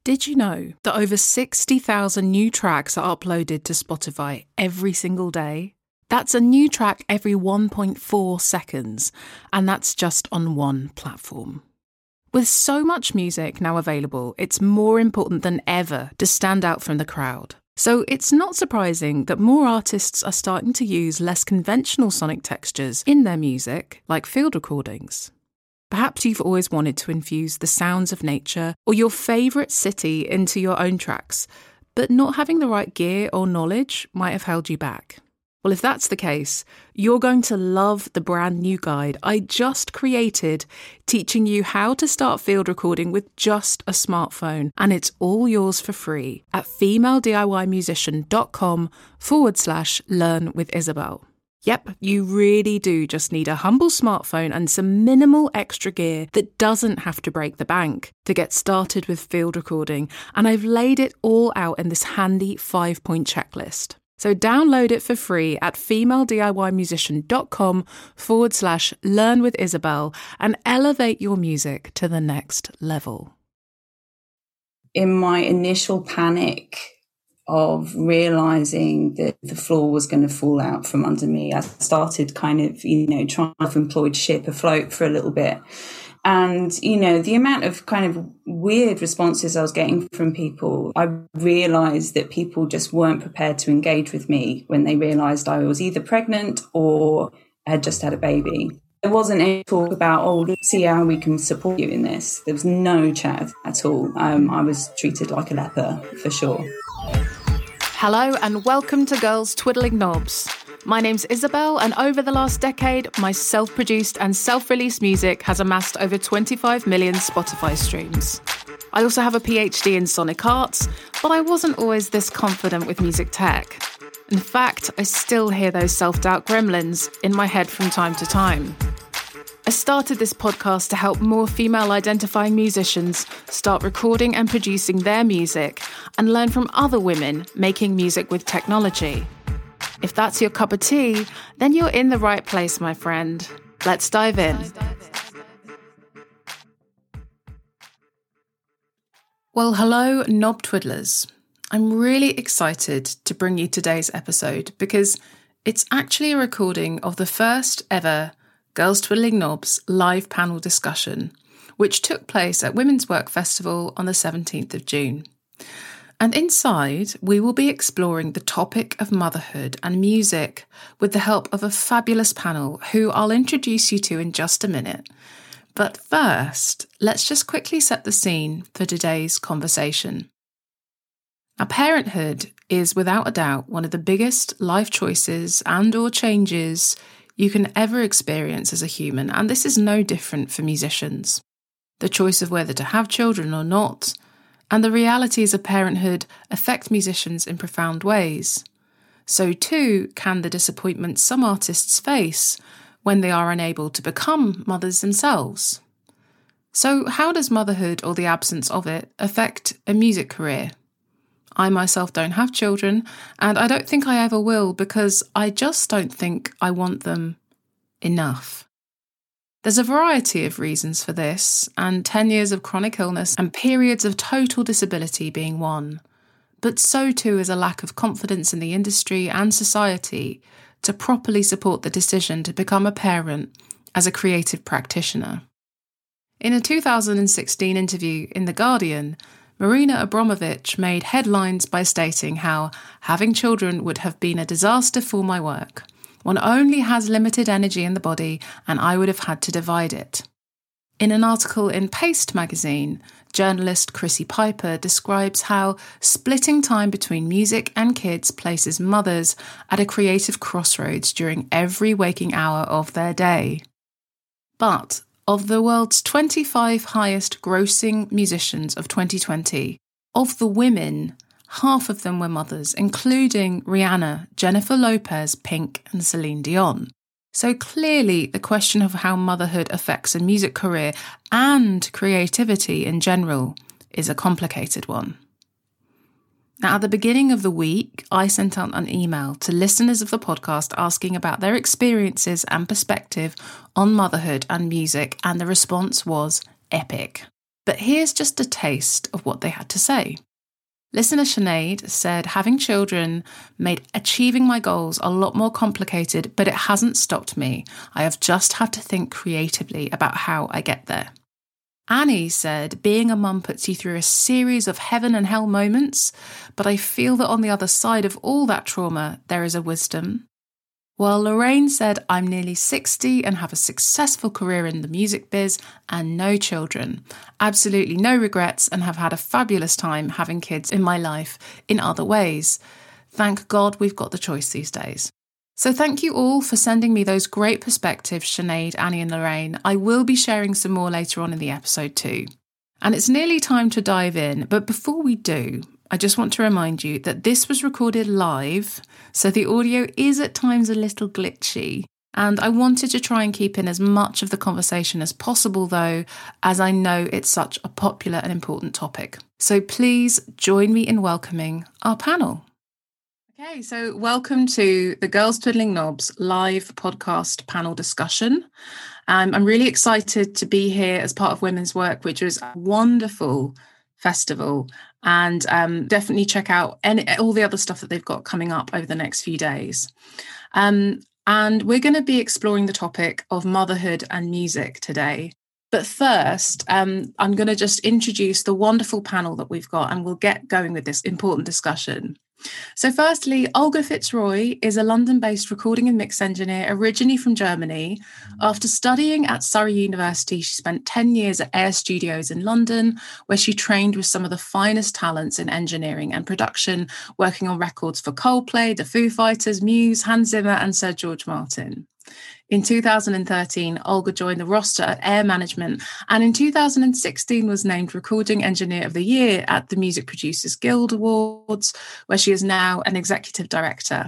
Did you know that over 60,000 new tracks are uploaded to Spotify every single day? That's a new track every 1.4 seconds, and that's just on one platform. With so much music now available, it's more important than ever to stand out from the crowd. So it's not surprising that more artists are starting to use less conventional sonic textures in their music, like field recordings. Perhaps you've always wanted to infuse the sounds of nature or your favourite city into your own tracks, but not having the right gear or knowledge might have held you back. Well, if that's the case, you're going to love the brand new guide I just created, teaching you how to start field recording with just a smartphone, and it's all yours for free at femalediymusician.com/learn-with-Isabel. Yep, you really do just need a humble smartphone and some minimal extra gear that doesn't have to break the bank to get started with field recording, and I've laid it all out in this handy 5-point checklist. So download it for free at femalediymusician.com/learn-with-Isabel and elevate your music to the next level. In my initial panic of realizing that the floor was going to fall out from under me, I started kind of, trying to employ ship afloat for a little bit. And, the amount of kind of weird responses I was getting from people, I realized that people just weren't prepared to engage with me when they realized I was either pregnant or had just had a baby. There wasn't any talk about, let's see how we can support you in this. There was no chat at all. I was treated like a leper, for sure. Hello and welcome to Girls Twiddling Knobs. My name's Isabel, and over the last decade, my self-produced and self-released music has amassed over 25 million Spotify streams. I also have a PhD in sonic arts, but I wasn't always this confident with music tech. In fact, I still hear those self-doubt gremlins in my head from time to time. I started this podcast to help more female-identifying musicians start recording and producing their music and learn from other women making music with technology. If that's your cup of tea, then you're in the right place, my friend. Let's dive in. Well, hello, knob twiddlers. I'm really excited to bring you today's episode because it's actually a recording of the first ever Girls Twiddling Knobs live panel discussion, which took place at Women's Work Festival on the 17th of June. And inside, we will be exploring the topic of motherhood and music with the help of a fabulous panel who I'll introduce you to in just a minute. But first, let's just quickly set the scene for today's conversation. Now, parenthood is without a doubt one of the biggest life choices and/or changes you can ever experience as a human, and this is no different for musicians. The choice of whether to have children or not, and the realities of parenthood affect musicians in profound ways. So too can the disappointment some artists face when they are unable to become mothers themselves. So how does motherhood, or the absence of it, affect a music career? I myself don't have children, and I don't think I ever will because I just don't think I want them enough. There's a variety of reasons for this, and 10 years of chronic illness and periods of total disability being one. But so too is a lack of confidence in the industry and society to properly support the decision to become a parent as a creative practitioner. In a 2016 interview in The Guardian, Marina Abramovic made headlines by stating how having children would have been a disaster for my work. One only has limited energy in the body, and I would have had to divide it. In an article in Paste magazine, journalist Chrissy Piper describes how splitting time between music and kids places mothers at a creative crossroads during every waking hour of their day. But of the world's 25 highest grossing musicians of 2020, of the women, half of them were mothers, including Rihanna, Jennifer Lopez, Pink, and Celine Dion. So clearly the question of how motherhood affects a music career and creativity in general is a complicated one. Now, at the beginning of the week, I sent out an email to listeners of the podcast asking about their experiences and perspective on motherhood and music, and the response was epic. But here's just a taste of what they had to say. Listener Sinead said, having children made achieving my goals a lot more complicated, but it hasn't stopped me. I have just had to think creatively about how I get there. Annie said, being a mum puts you through a series of heaven and hell moments, but I feel that on the other side of all that trauma, there is a wisdom. While Lorraine said, I'm nearly 60 and have a successful career in the music biz and no children. Absolutely no regrets and have had a fabulous time having kids in my life in other ways. Thank God we've got the choice these days. So thank you all for sending me those great perspectives, Sinead, Annie and Lorraine. I will be sharing some more later on in the episode too. And it's nearly time to dive in, but before we do, I just want to remind you that this was recorded live, so the audio is at times a little glitchy. And I wanted to try and keep in as much of the conversation as possible though, as I know it's such a popular and important topic. So please join me in welcoming our panel. Okay, so welcome to the Girls Twiddling Knobs live podcast panel discussion. I'm really excited to be here as part of Women's Work, which was a wonderful festival, and definitely check out all the other stuff that they've got coming up over the next few days. And we're going to be exploring the topic of motherhood and music today. But first, I'm going to just introduce the wonderful panel that we've got, and we'll get going with this important discussion. So firstly, Olga Fitzroy is a London-based recording and mix engineer originally from Germany. After studying at Surrey University, she spent 10 years at Air Studios in London, where she trained with some of the finest talents in engineering and production, working on records for Coldplay, the Foo Fighters, Muse, Hans Zimmer and Sir George Martin. In 2013, Olga joined the roster at Air Management, and in 2016 was named Recording Engineer of the Year at the Music Producers Guild Awards, where she is now an executive director.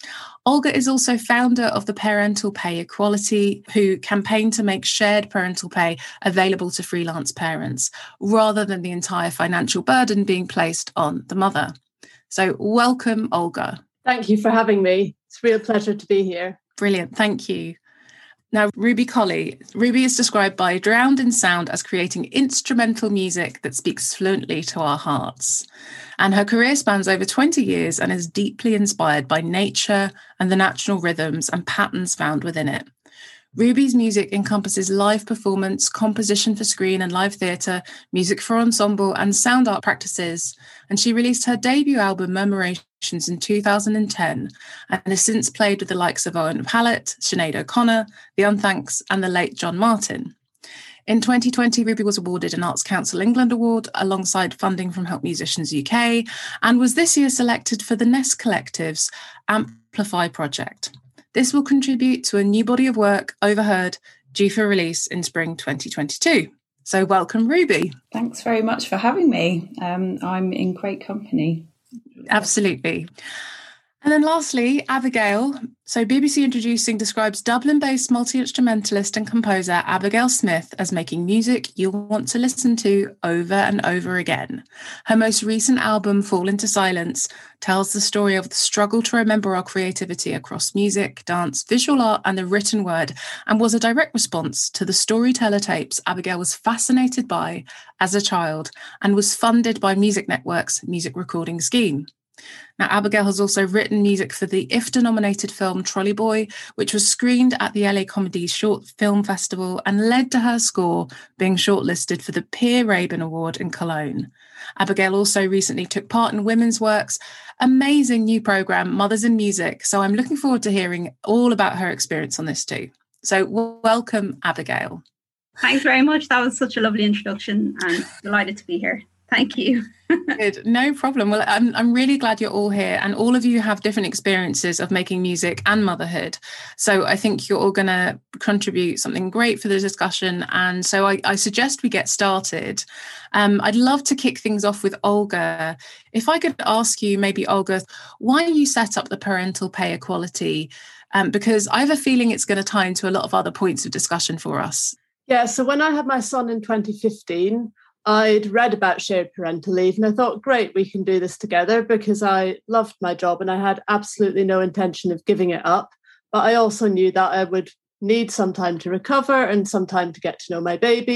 Olga is also founder of the Parental Pay Equality, who campaign to make shared parental pay available to freelance parents, rather than the entire financial burden being placed on the mother. So welcome, Olga. Thank you for having me. It's a real pleasure to be here. Brilliant, thank you. Now, Ruby Colley. Ruby is described by Drowned in Sound as creating instrumental music that speaks fluently to our hearts. And her career spans over 20 years and is deeply inspired by nature and the natural rhythms and patterns found within it. Ruby's music encompasses live performance, composition for screen and live theatre, music for ensemble and sound art practices. And she released her debut album, Murmurations, in 2010 and has since played with the likes of Owen Pallett, Sinead O'Connor, The Unthanks and the late John Martin. In 2020, Ruby was awarded an Arts Council England Award alongside funding from Help Musicians UK and was this year selected for the Nest Collective's Amplify project. This will contribute to a new body of work, Overheard, due for release in spring 2022. So welcome, Ruby. Thanks very much for having me. I'm in great company. Absolutely. And then lastly, Abigail. So BBC Introducing describes Dublin-based multi-instrumentalist and composer Abigail Smith as making music you'll want to listen to over and over again. Her most recent album, Fall Into Silence, tells the story of the struggle to remember our creativity across music, dance, visual art and the written word, and was a direct response to the storyteller tapes Abigail was fascinated by as a child and was funded by Music Network's music recording scheme. Now, Abigail has also written music for the IFTA-nominated film Trolley Boy, which was screened at the LA Comedy Short Film Festival and led to her score being shortlisted for the Peer Rabin Award in Cologne. Abigail also recently took part in Women's Work's amazing new programme, Mothers in Music, so I'm looking forward to hearing all about her experience on this too. So welcome, Abigail. Thanks very much. That was such a lovely introduction and delighted to be here. Thank you. Good, no problem. Well, I'm really glad you're all here, and all of you have different experiences of making music and motherhood. So I think you're all going to contribute something great for the discussion. And so I suggest we get started. I'd love to kick things off with Olga. If I could ask you, maybe Olga, why you set up the Parental Pay Equality? Because I have a feeling it's going to tie into a lot of other points of discussion for us. Yeah, so when I had my son in 2015, I'd read about shared parental leave and I thought, great, we can do this together, because I loved my job and I had absolutely no intention of giving it up. But I also knew that I would need some time to recover and some time to get to know my baby.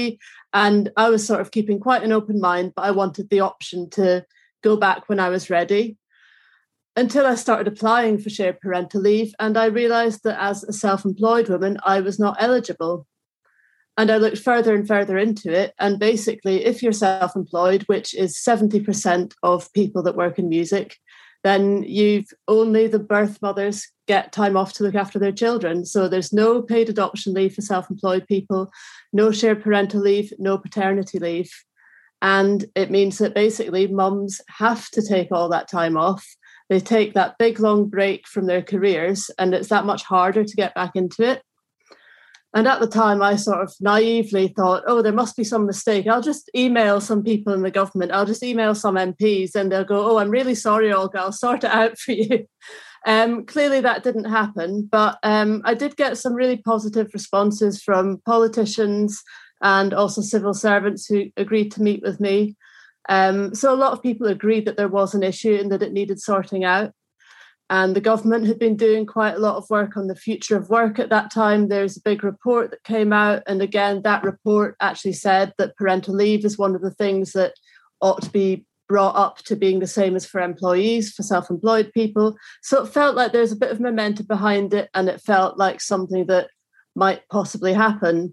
And I was sort of keeping quite an open mind, but I wanted the option to go back when I was ready. Until I started applying for shared parental leave, and I realised that as a self-employed woman, I was not eligible. And I looked further and further into it. And basically, if you're self-employed, which is 70% of people that work in music, then only the birth mothers get time off to look after their children. So there's no paid adoption leave for self-employed people, no shared parental leave, no paternity leave. And it means that basically mums have to take all that time off. They take that big long break from their careers, and it's that much harder to get back into it. And at the time, I sort of naively thought, oh, there must be some mistake. I'll just email some people in the government. I'll just email some MPs and they'll go, oh, I'm really sorry, Olga, I'll sort it out for you. Clearly, that didn't happen. But I did get some really positive responses from politicians and also civil servants who agreed to meet with me. So a lot of people agreed that there was an issue and that it needed sorting out. And the government had been doing quite a lot of work on the future of work at that time. There's a big report that came out. And again, that report actually said that parental leave is one of the things that ought to be brought up to being the same as for employees, for self-employed people. So it felt like there's a bit of momentum behind it, and it felt like something that might possibly happen.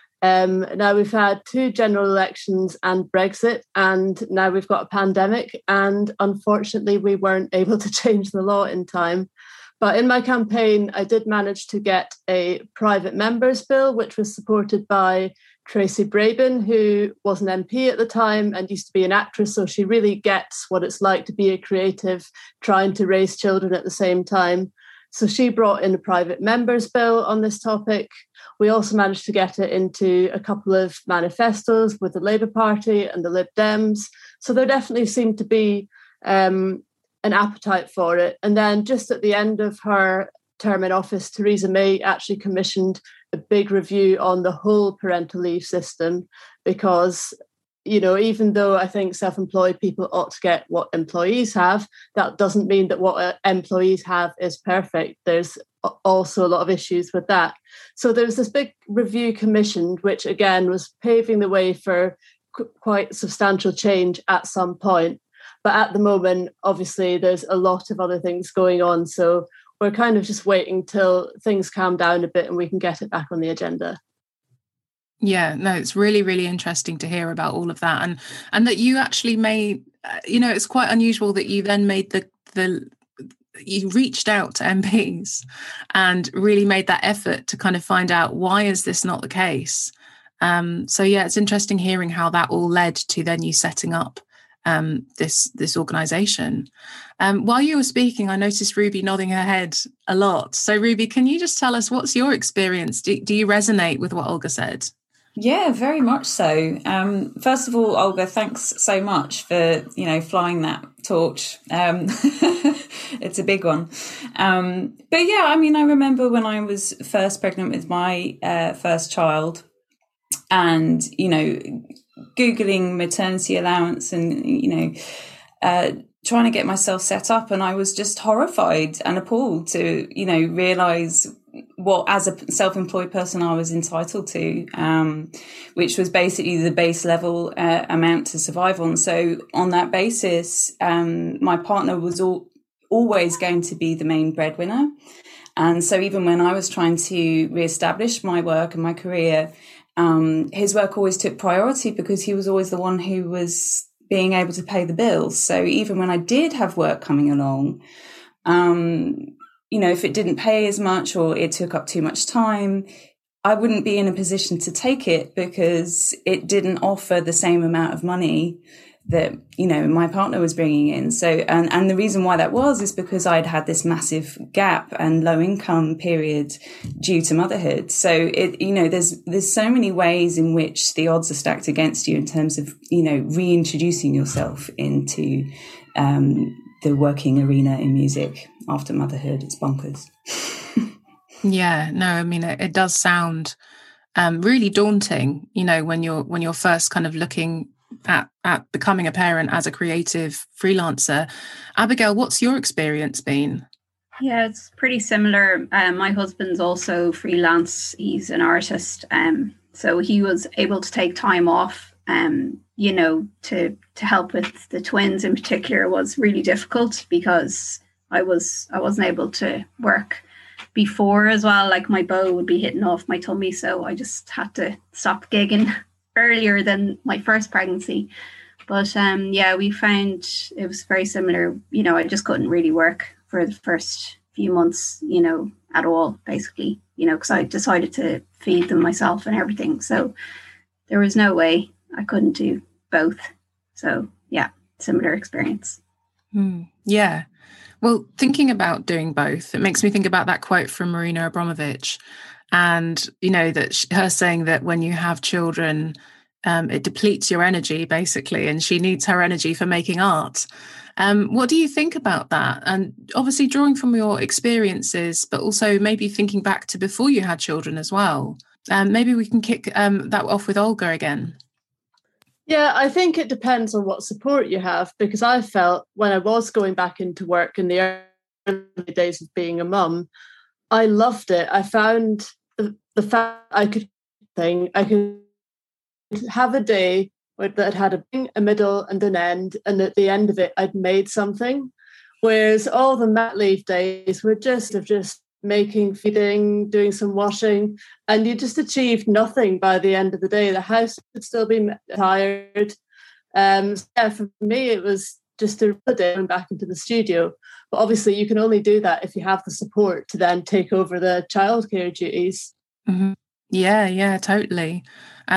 Now we've had 2 general elections and Brexit, and now we've got a pandemic, and unfortunately we weren't able to change the law in time. But in my campaign, I did manage to get a private members bill, which was supported by Tracy Brabin, who was an MP at the time and used to be an actress, so she really gets what it's like to be a creative trying to raise children at the same time. So she brought in a private members bill on this topic. We also managed to get it into a couple of manifestos with the Labour Party and the Lib Dems. So there definitely seemed to be an appetite for it. And then just at the end of her term in office, Theresa May actually commissioned a big review on the whole parental leave system because, you know, even though I think self-employed people ought to get what employees have, that doesn't mean that what employees have is perfect. There's also a lot of issues with that. So there was this big review commissioned, which again was paving the way for quite substantial change at some point. But at the moment, obviously, there's a lot of other things going on. So we're kind of just waiting till things calm down a bit and we can get it back on the agenda. Yeah, no, it's really, really interesting to hear about all of that. And that you actually made, it's quite unusual that you then made you reached out to MPs and really made that effort to kind of find out why is this not the case. So yeah, it's interesting hearing how that all led to then you setting up this organisation. While you were speaking, I noticed Ruby nodding her head a lot. So Ruby, can you just tell us what's your experience? Do you resonate with what Olga said? Yeah, very much so. First of all, Olga, thanks so much for, flying that torch. It's a big one. But yeah, I mean, I remember when I was first pregnant with my first child and, Googling maternity allowance and, trying to get myself set up. And I was just horrified and appalled to, realise what, as a self-employed person, I was entitled to, which was basically the base level amount to survive on. So on that basis, my partner was always going to be the main breadwinner. And so even when I was trying to reestablish my work and my career, his work always took priority because he was always the one who was being able to pay the bills. So even when I did have work coming along, if it didn't pay as much or it took up too much time, I wouldn't be in a position to take it because it didn't offer the same amount of money that, my partner was bringing in. So, and the reason why that was is because I'd had this massive gap and low income period due to motherhood. So there's so many ways in which the odds are stacked against you in terms of, reintroducing yourself into, the working arena in music after motherhood. It's bonkers. Yeah, no, I mean, it does sound really daunting, when you're first kind of looking at becoming a parent as a creative freelancer. Abigail, what's your experience been? Yeah, it's pretty similar. My husband's also freelance. He's an artist. So he was able to take time off, you know, to help with the twins in particular was really difficult because I wasn't able to work before as well. Like my bow would be hitting off my tummy, so I just had to stop gigging earlier than my first pregnancy. But yeah, we found it was very similar. You know, I just couldn't really work for the first few months, you know, at all, basically, you know, because I decided to feed them myself and everything. So there was no way I couldn't do both. So yeah, similar experience. Yeah. Well, thinking about doing both, it makes me think about that quote from Marina Abramovich. And, you know, that her saying that when you have children, it depletes your energy, basically, and she needs her energy for making art. What do you think about that? And obviously drawing from your experiences, but also maybe thinking back to before you had children as well. Maybe we can kick that off with Olga again. Yeah, I think it depends on what support you have, because I felt when I was going back into work in the early days of being a mum, I loved it. I found the fact I could have a day that had a middle and an end, and at the end of it, I'd made something. Whereas all the mat leave days were just making, feeding, doing some washing, and you just achieved nothing by the end of the day. The house would still be tired. So yeah, for me, it was just a day going back into the studio. But obviously, you can only do that if you have the support to then take over the childcare duties. Mm-hmm. Yeah, totally.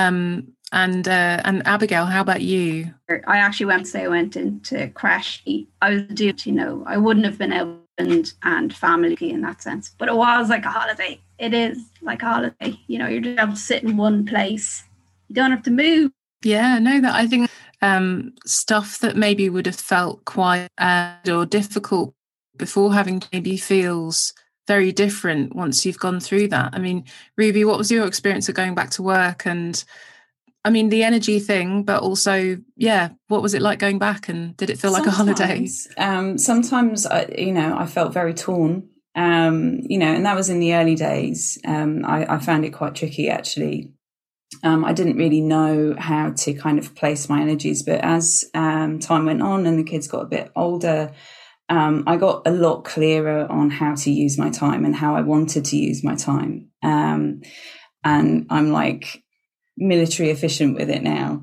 And Abigail, how about you? I actually went to say I went into crash. I was due to, you know, I wouldn't have been able and family in that sense, but it was like a holiday. It is like a holiday. You know, you're just able to sit in one place. You don't have to move. Yeah, no, that I think stuff that maybe would have felt quite or difficult before having maybe feels very different once you've gone through that. I mean, Ruby, what was your experience of going back to work? And I mean, the energy thing, but also, yeah, what was it like going back, and did it feel like a holiday? Sometimes, I felt very torn, and that was in the early days. I found it quite tricky, actually. I didn't really know how to kind of place my energies, but as time went on and the kids got a bit older, I got a lot clearer on how to use my time and how I wanted to use my time. And I'm like military efficient with it now.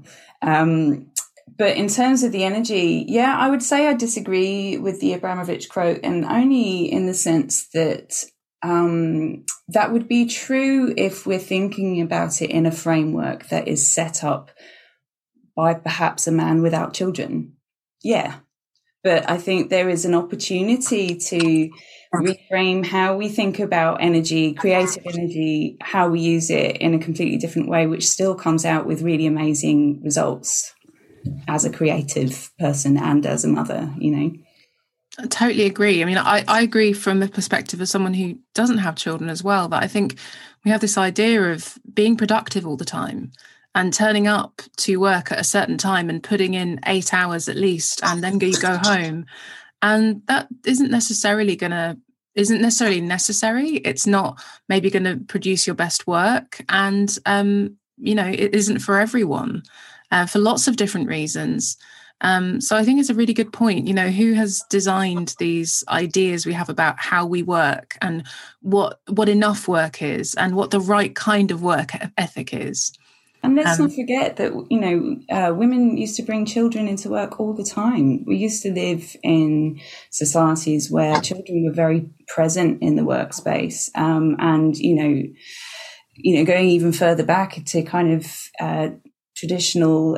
But in terms of the energy, yeah, I would say I disagree with the Abramovich quote, and only in the sense that that would be true if we're thinking about it in a framework that is set up by perhaps a man without children. Yeah. But I think there is an opportunity to reframe how we think about energy, creative energy, how we use it in a completely different way, which still comes out with really amazing results as a creative person and as a mother, you know. I totally agree. I mean, I agree from the perspective of someone who doesn't have children as well, that I think we have this idea of being productive all the time and turning up to work at a certain time and putting in 8 hours at least, and then you go home. And that isn't necessarily necessary. It's not maybe going to produce your best work. And, it isn't for everyone for lots of different reasons. So I think it's a really good point. You know, who has designed these ideas we have about how we work and what enough work is and what the right kind of work ethic is? And let's not forget that, women used to bring children into work all the time. We used to live in societies where children were very present in the workspace. And going even further back to kind of traditional,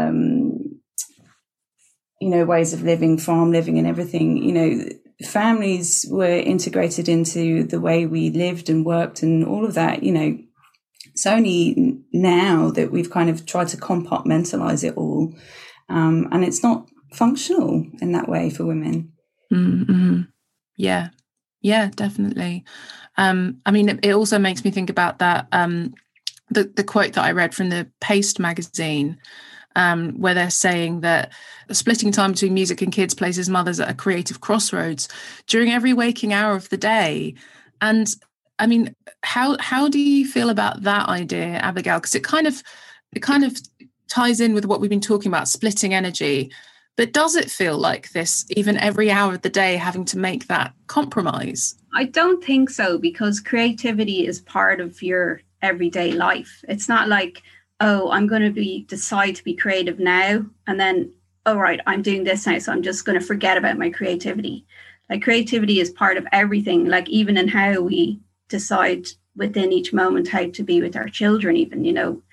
ways of living, farm living and everything, families were integrated into the way we lived and worked and all of that, It's only now that we've kind of tried to compartmentalize it all, and it's not functional in that way for women. Mm-hmm. Yeah, definitely. I mean, it also makes me think about that, the quote that I read from the Paste magazine, where they're saying that splitting time between music and kids places mothers at a creative crossroads during every waking hour of the day. And I mean, how do you feel about that idea, Abigail? Because it kind of ties in with what we've been talking about, splitting energy. But does it feel like this, even every hour of the day, having to make that compromise? I don't think so, because creativity is part of your everyday life. It's not like, oh, I'm going to decide to be creative now, and then, oh, right, I'm doing this now, so I'm just going to forget about my creativity. Like, creativity is part of everything, like even in how we decide within each moment how to be with our children, even,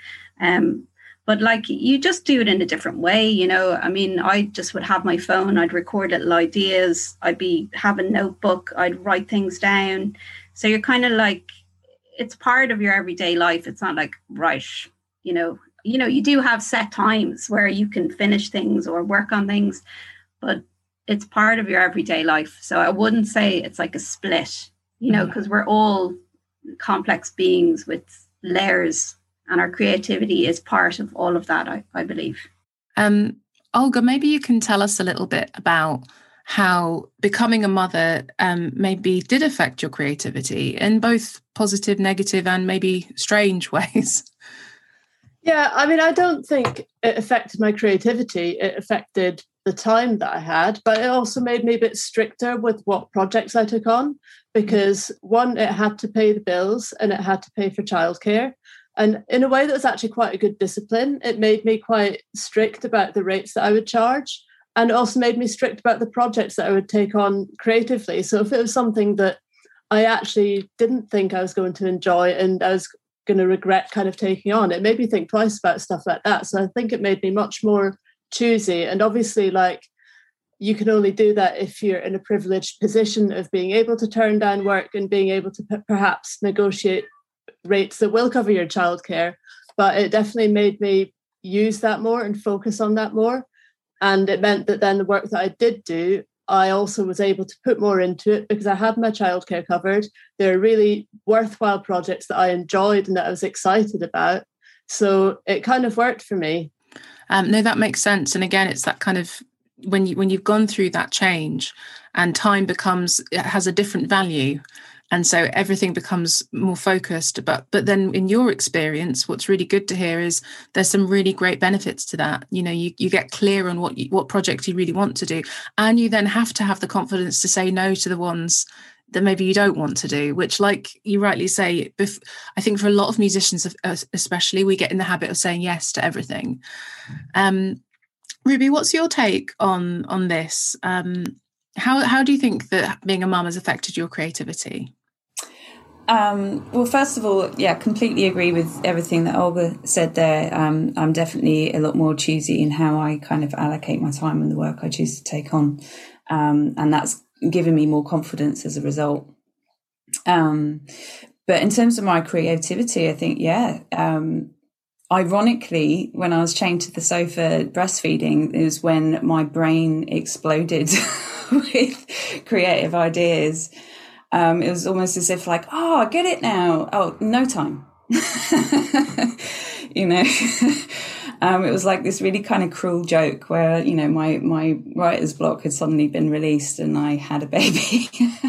but like, you just do it in a different way, I mean, I just would have my phone, I'd record little ideas, I'd have a notebook, I'd write things down. So you're kind of like, it's part of your everyday life. It's not like, right, you do have set times where you can finish things or work on things, but it's part of your everyday life. So I wouldn't say it's like a split, because we're all complex beings with layers, and our creativity is part of all of that, I believe. Olga, maybe you can tell us a little bit about how becoming a mother maybe did affect your creativity in both positive, negative, and maybe strange ways. Yeah, I mean, I don't think it affected my creativity. It affected the time that I had, but it also made me a bit stricter with what projects I took on, because one, it had to pay the bills and it had to pay for childcare. And in a way that was actually quite a good discipline. It made me quite strict about the rates that I would charge, and also made me strict about the projects that I would take on creatively. So if it was something that I actually didn't think I was going to enjoy and I was going to regret kind of taking on, it made me think twice about stuff like that. So I think it made me much more choosy. And obviously, like, you can only do that if you're in a privileged position of being able to turn down work and being able to perhaps negotiate rates that will cover your childcare. But it definitely made me use that more and focus on that more. And it meant that then the work that I did do, I also was able to put more into it because I had my childcare covered. They're really worthwhile projects that I enjoyed and that I was excited about. So it kind of worked for me. No, that makes sense. And again, it's that kind of when you've gone through that change and time has a different value. And so everything becomes more focused. But then in your experience, what's really good to hear is there's some really great benefits to that. You get clear on what project you really want to do. And you then have to have the confidence to say no to the ones that maybe you don't want to do, which, like you rightly say, I think for a lot of musicians especially, we get in the habit of saying yes to everything. Ruby, what's your take on this? How do you think that being a mum has affected your creativity? Well, first of all, yeah, completely agree with everything that Olga said there. I'm definitely a lot more choosy in how I kind of allocate my time and the work I choose to take on. And that's given me more confidence as a result. But in terms of my creativity, I think, ironically, when I was chained to the sofa breastfeeding is when my brain exploded with creative ideas. It was almost as if like, I get it now. Oh, no time. It was like this really kind of cruel joke where, my writer's block had suddenly been released and I had a baby.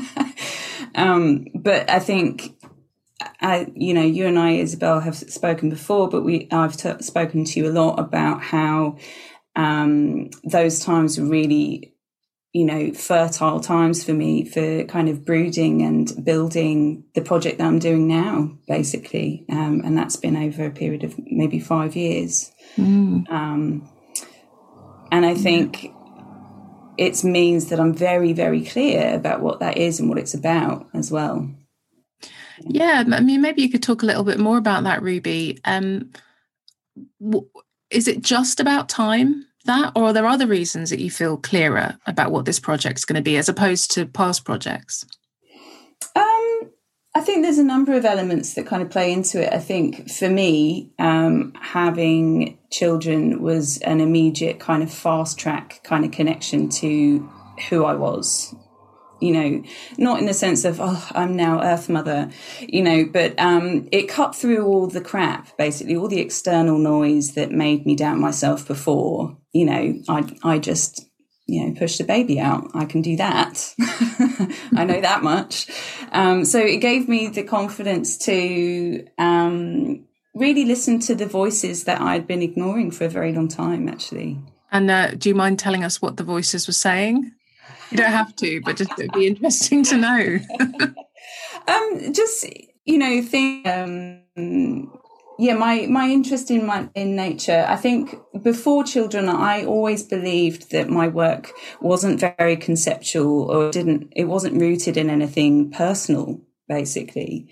But I think, you and I, Isabel, have spoken before, but I've spoken to you a lot about how those times were really, fertile times for me for kind of brooding and building the project that I'm doing now, basically. And that's been over a period of maybe 5 years. And I think it means that I'm very, very clear about what that is and what it's about as well. Yeah, I mean, maybe you could talk a little bit more about that, Ruby. Is it just about time? Or are there other reasons that you feel clearer about what this project's going to be as opposed to past projects? I think there's a number of elements that kind of play into it. I think for me, having children was an immediate kind of fast track kind of connection to who I was. Not in the sense of, I'm now Earth Mother, but it cut through all the crap, basically, all the external noise that made me doubt myself before. I just push the baby out. I can do that. I know that much. So it gave me the confidence to really listen to the voices that I'd been ignoring for a very long time, actually. And do you mind telling us what the voices were saying? You don't have to, but just it'd be interesting to know. My interest in nature. I think before children, I always believed that my work wasn't very conceptual, or it wasn't rooted in anything personal, basically.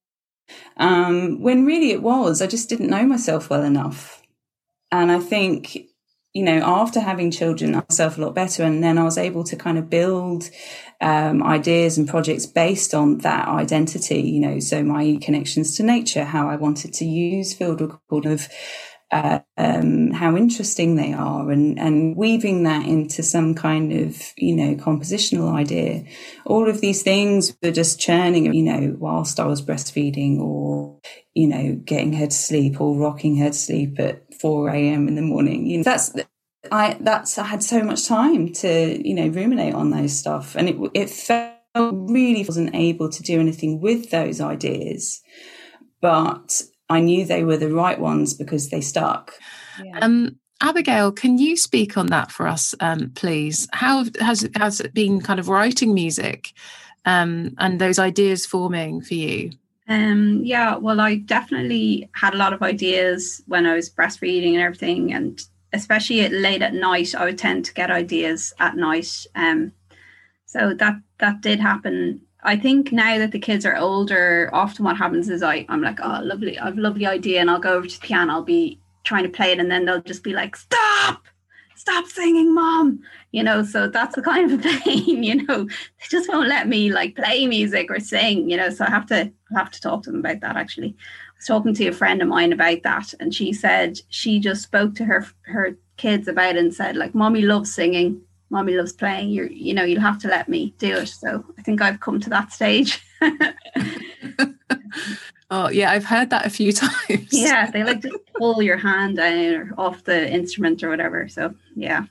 When really it was, I just didn't know myself well enough. And I think, after having children, I knew myself a lot better. And then I was able to kind of build ideas and projects based on that identity, so my connections to nature, how I wanted to use field recording of how interesting they are, and weaving that into some kind of, compositional idea. All of these things were just churning, whilst I was breastfeeding, or, getting her to sleep, or rocking her to sleep at 4 a.m. in the morning. I had so much time to, ruminate on those stuff. And it felt really wasn't able to do anything with those ideas, but I knew they were the right ones because they stuck. Yeah. Abigail, can you speak on that for us, please? How has it been kind of writing music and those ideas forming for you? Well, I definitely had a lot of ideas when I was breastfeeding and everything, and especially late at night, I would tend to get ideas at night. So that did happen. I think now that the kids are older, often what happens is I'm like, oh, lovely, I have a lovely idea, and I'll go over to the piano, I'll be trying to play it, and then they'll just be like, stop singing, Mom. So that's the kind of pain, they just won't let me like play music or sing, so I'll have to talk to them about that. Actually, I was talking to a friend of mine about that, and she said she just spoke to her kids about it and said, like, Mommy loves singing, Mommy loves playing, you'll have to let me do it. So I think I've come to that stage. Oh yeah, I've heard that a few times. Yeah, they like to pull your hand down or off the instrument or whatever. So yeah.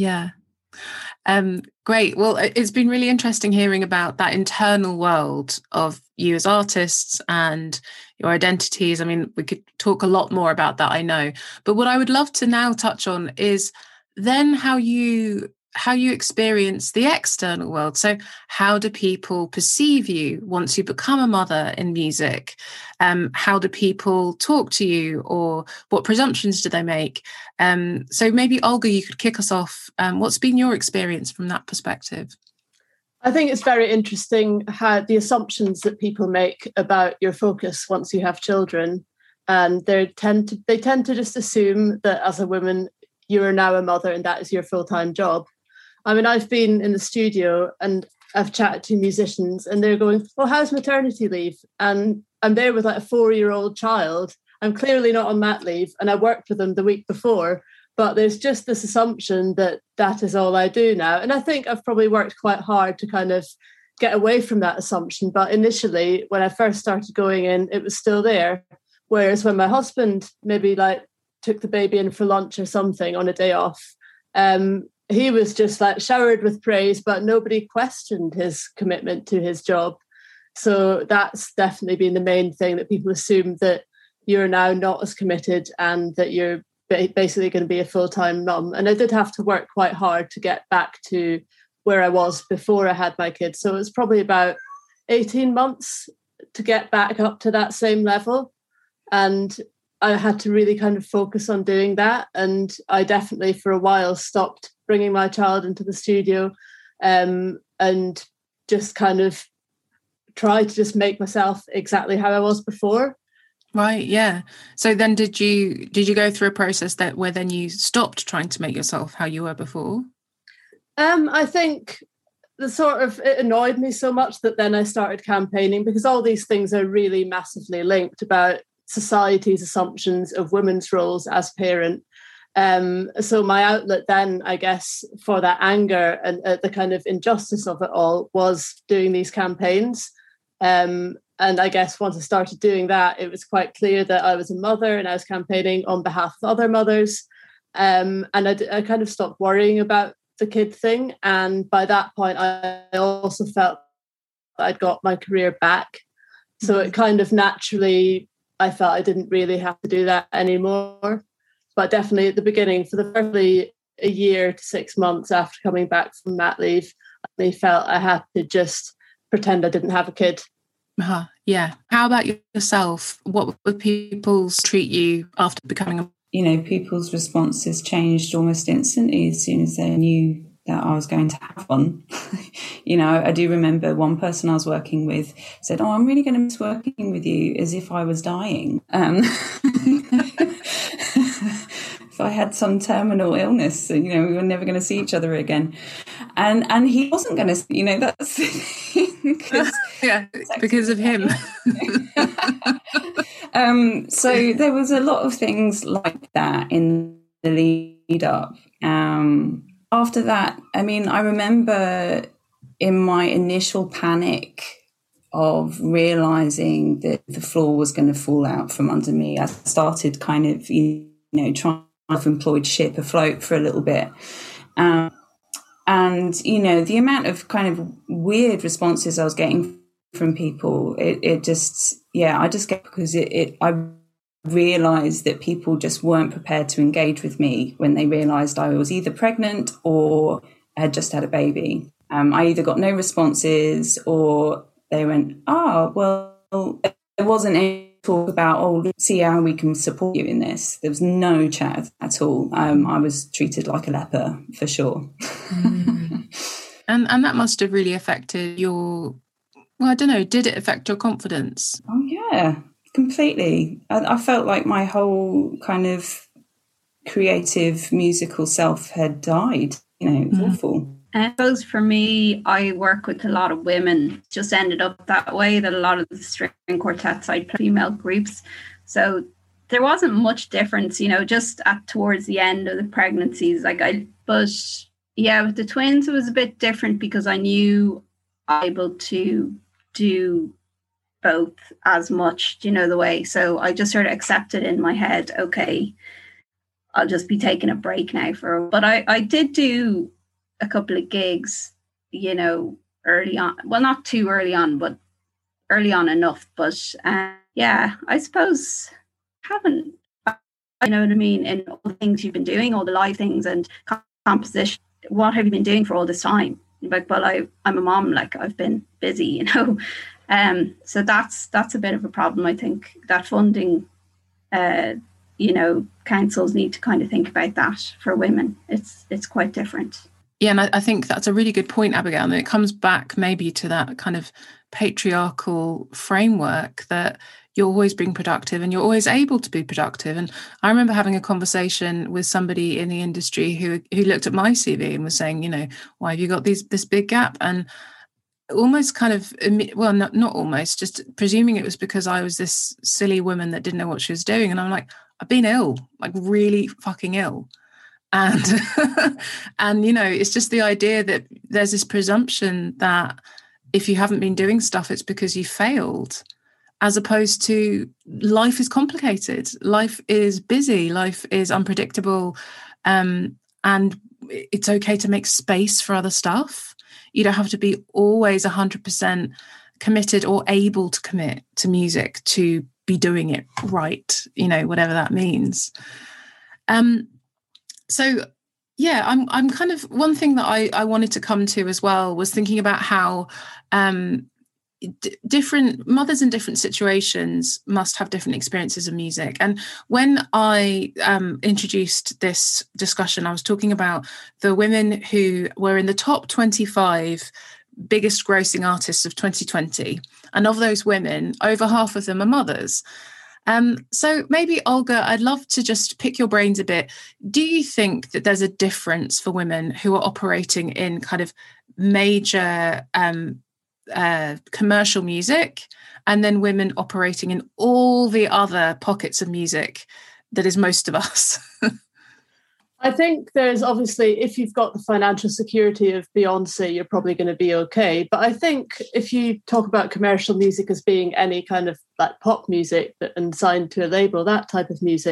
Great. Well, it's been really interesting hearing about that internal world of you as artists and your identities. I mean, we could talk a lot more about that, I know. But what I would love to now touch on is then how you experience the external world. So how do people perceive you once you become a mother in music? How do people talk to you, or what presumptions do they make? So maybe, Olga, you could kick us off. What's been your experience from that perspective? I think it's very interesting how the assumptions that people make about your focus once you have children, and they tend to just assume that as a woman, you are now a mother and that is your full-time job. I mean, I've been in the studio and I've chatted to musicians and they're going, well, how's maternity leave? And I'm there with like a 4-year-old child. I'm clearly not on mat leave, and I worked with them the week before, but there's just this assumption that is all I do now. And I think I've probably worked quite hard to kind of get away from that assumption. But initially, when I first started going in, it was still there. Whereas when my husband maybe like took the baby in for lunch or something on a day off, he was just like showered with praise, but nobody questioned his commitment to his job. So that's definitely been the main thing, that people assume that you're now not as committed and that you're basically going to be a full-time mum. And I did have to work quite hard to get back to where I was before I had my kids. So it was probably about 18 months to get back up to that same level. And I had to really kind of focus on doing that. And I definitely for a while stopped bringing my child into the studio and just kind of tried to just make myself exactly how I was before. Right, yeah. So then did you go through a process where then you stopped trying to make yourself how you were before? I think it annoyed me so much that then I started campaigning, because all these things are really massively linked about society's assumptions of women's roles as parent. So my outlet then, I guess, for that anger and the kind of injustice of it all was doing these campaigns. And I guess once I started doing that, it was quite clear that I was a mother and I was campaigning on behalf of other mothers. And I kind of stopped worrying about the kid thing. And by that point, I also felt that I'd got my career back. So it kind of naturally, I felt I didn't really have to do that anymore. But definitely at the beginning, for the first a year to 6 months after coming back from mat leave, I felt I had to just pretend I didn't have a kid. Yeah. How about yourself? What would people treat you after becoming a... People's responses changed almost instantly as soon as they knew that I was going to have one. I do remember one person I was working with said, "Oh, I'm really going to miss working with you," as if I was dying. If I had some terminal illness, we were never going to see each other again. And he wasn't going to, that's the thing. Yeah, because of him. So there was a lot of things like that in the lead up. After that, I remember in my initial panic of realizing that the floor was going to fall out from under me, I started kind of, trying to keep employed ship afloat for a little bit. And, the amount of kind of weird responses I was getting from people, I just get, because I realised that people just weren't prepared to engage with me when they realised I was either pregnant or had just had a baby. I either got no responses or they went, well, there wasn't any talk about, let's see how we can support you in this. There was no chat at all. I was treated like a leper, for sure. And that must have really affected your, I don't know, did it affect your confidence? Oh, yeah, completely. I felt like my whole kind of creative musical self had died. It was awful. I suppose for me, I work with a lot of women. Just ended up that way, that a lot of the string quartets I play female groups. So there wasn't much difference, just towards the end of the pregnancies. But yeah, with the twins, it was a bit different because I knew I was able to do both as much, the way. So I just sort of accepted in my head, okay, I'll just be taking a break now but I did do a couple of gigs, early on. Well, not too early on, but early on enough. But I suppose haven't, what I mean, in all the things you've been doing, all the live things and composition, what have you been doing for all this time? Well, I'm a mom, I've been busy, So that's a bit of a problem, I think, that funding, councils need to kind of think about that for women. It's quite different. Yeah, and I think that's a really good point, Abigail. And it comes back maybe to that kind of patriarchal framework that you're always being productive and you're always able to be productive. And I remember having a conversation with somebody in the industry who looked at my CV and was saying, why have you got this big gap? And almost kind of, well, not almost, just presuming it was because I was this silly woman that didn't know what she was doing. And I'm like, I've been ill, really fucking ill. And it's just the idea that there's this presumption that if you haven't been doing stuff, it's because you failed, as opposed to life is complicated, life is busy, life is unpredictable, and it's okay to make space for other stuff. You don't have to be always 100% committed or able to commit to music to be doing it right, whatever that means. So, yeah, I'm kind of, one thing that I wanted to come to as well was thinking about how different mothers in different situations must have different experiences of music. And when I introduced this discussion, I was talking about the women who were in the top 25 biggest grossing artists of 2020. And of those women, over half of them are mothers. So maybe, Olga, I'd love to just pick your brains a bit. Do you think that there's a difference for women who are operating in kind of major commercial music and then women operating in all the other pockets of music that is most of us? I think there's obviously, if you've got the financial security of Beyonce, you're probably going to be okay. But I think if you talk about commercial music as being any kind of pop music and signed to a label, that type of music,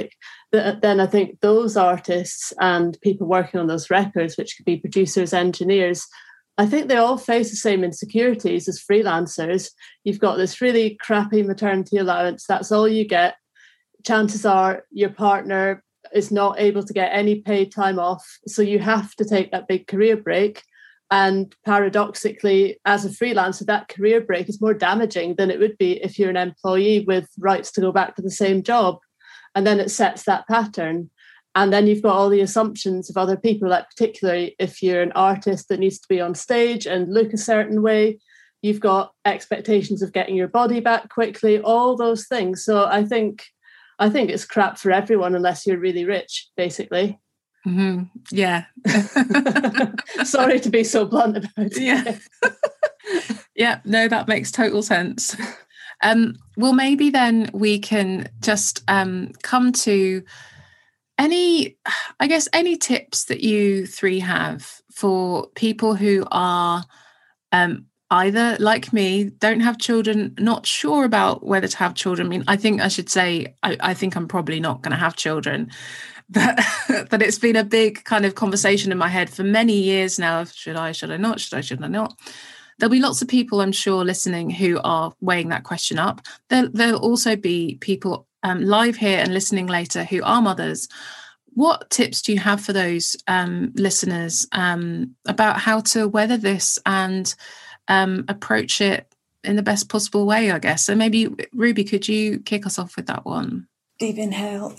then I think those artists and people working on those records, which could be producers, engineers, I think they all face the same insecurities as freelancers. You've got this really crappy maternity allowance. That's all you get. Chances are your partner is not able to get any paid time off. So you have to take that big career break. And paradoxically, as a freelancer, that career break is more damaging than it would be if you're an employee with rights to go back to the same job. And then it sets that pattern. And then you've got all the assumptions of other people, like particularly if you're an artist that needs to be on stage and look a certain way, you've got expectations of getting your body back quickly, all those things. So I think it's crap for everyone unless you're really rich, basically. Mm-hmm. Yeah. Sorry to be so blunt about it. Yeah. Yeah, no, that makes total sense. Well, maybe then we can just come to any tips that you three have for people who are either, like me, don't have children, not sure about whether to have children. I mean, I think I should say, I think I'm probably not going to have children, but it's been a big kind of conversation in my head for many years now. Should I not? Should I not? There'll be lots of people, I'm sure, listening who are weighing that question up. There'll also be people live here and listening later who are mothers. What tips do you have for those listeners about how to weather this and approach it in the best possible way, I guess? So maybe, Ruby, could you kick us off with that one? Deep inhale.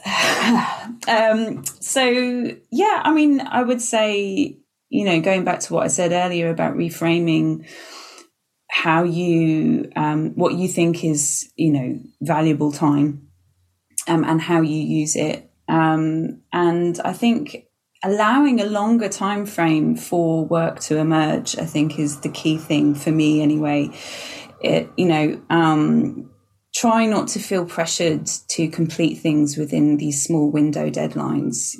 So, yeah, I mean, I would say, going back to what I said earlier about reframing how you, what you think is, valuable time and how you use it. And I think allowing a longer time frame for work to emerge, I think, is the key thing for me anyway. Try not to feel pressured to complete things within these small window deadlines.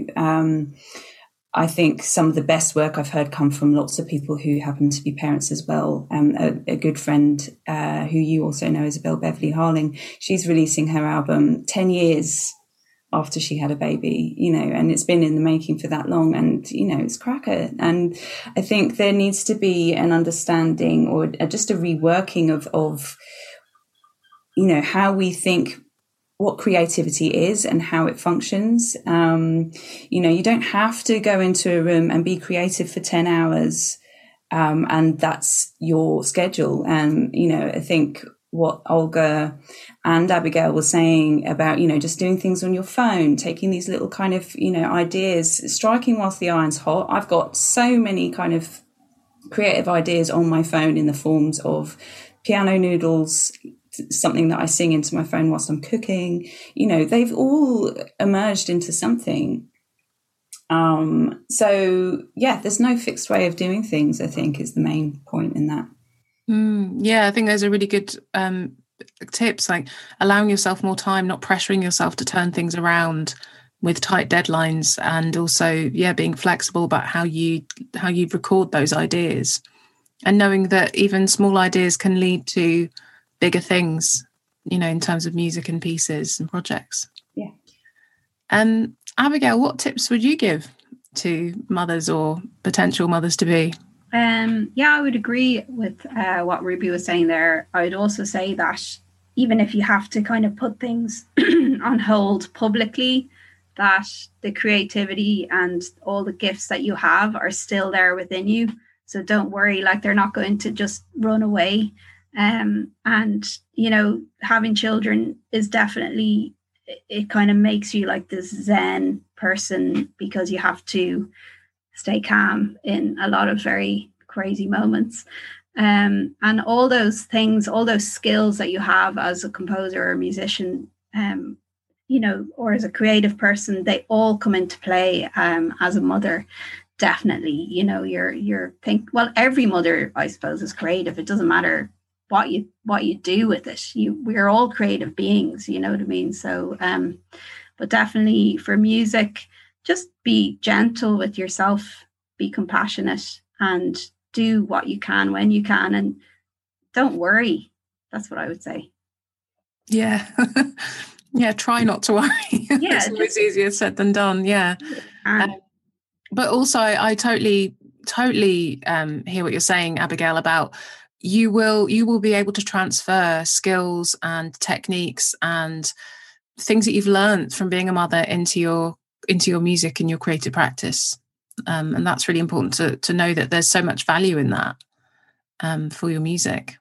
I think some of the best work I've heard come from lots of people who happen to be parents as well. A good friend who you also know, Isabel Beverly Harling, she's releasing her album 10 years after she had a baby, and it's been in the making for that long, and, it's cracker. And I think there needs to be an understanding or just a reworking of how we think what creativity is and how it functions. You don't have to go into a room and be creative for 10 hours and that's your schedule. And, I think what Olga and Abigail were saying about, just doing things on your phone, taking these little kind of, ideas, striking whilst the iron's hot. I've got so many kind of creative ideas on my phone in the forms of piano noodles, something that I sing into my phone whilst I'm cooking. They've all emerged into something. So yeah, there's no fixed way of doing things, I think, is the main point in that. Yeah, I think those are really good tips, like allowing yourself more time, not pressuring yourself to turn things around with tight deadlines, and also, being flexible about how you record those ideas, and knowing that even small ideas can lead to bigger things, in terms of music and pieces and projects. Yeah. Abigail, what tips would you give to mothers or potential mothers to be? I would agree with what Ruby was saying there. I would also say that even if you have to kind of put things on hold publicly, that the creativity and all the gifts that you have are still there within you. So don't worry, like they're not going to just run away. And, having children is definitely, it kind of makes you like this Zen person, because you have to stay calm in a lot of very crazy moments. And all those things, all those skills that you have as a composer or a musician, or as a creative person, they all come into play as a mother. Definitely, every mother, I suppose, is creative. It doesn't matter what you do with it. We're all creative beings, you know what I mean? So, but definitely for music, just be gentle with yourself, be compassionate, and do what you can when you can, and don't worry. That's what I would say. Yeah. Yeah, try not to worry. Yeah, it's always easier said than done. Yeah. But also, I totally hear what you're saying, Abigail, about you will be able to transfer skills and techniques and things that you've learned from being a mother into your music and your creative practice. And that's really important to know that there's so much value in that for your music.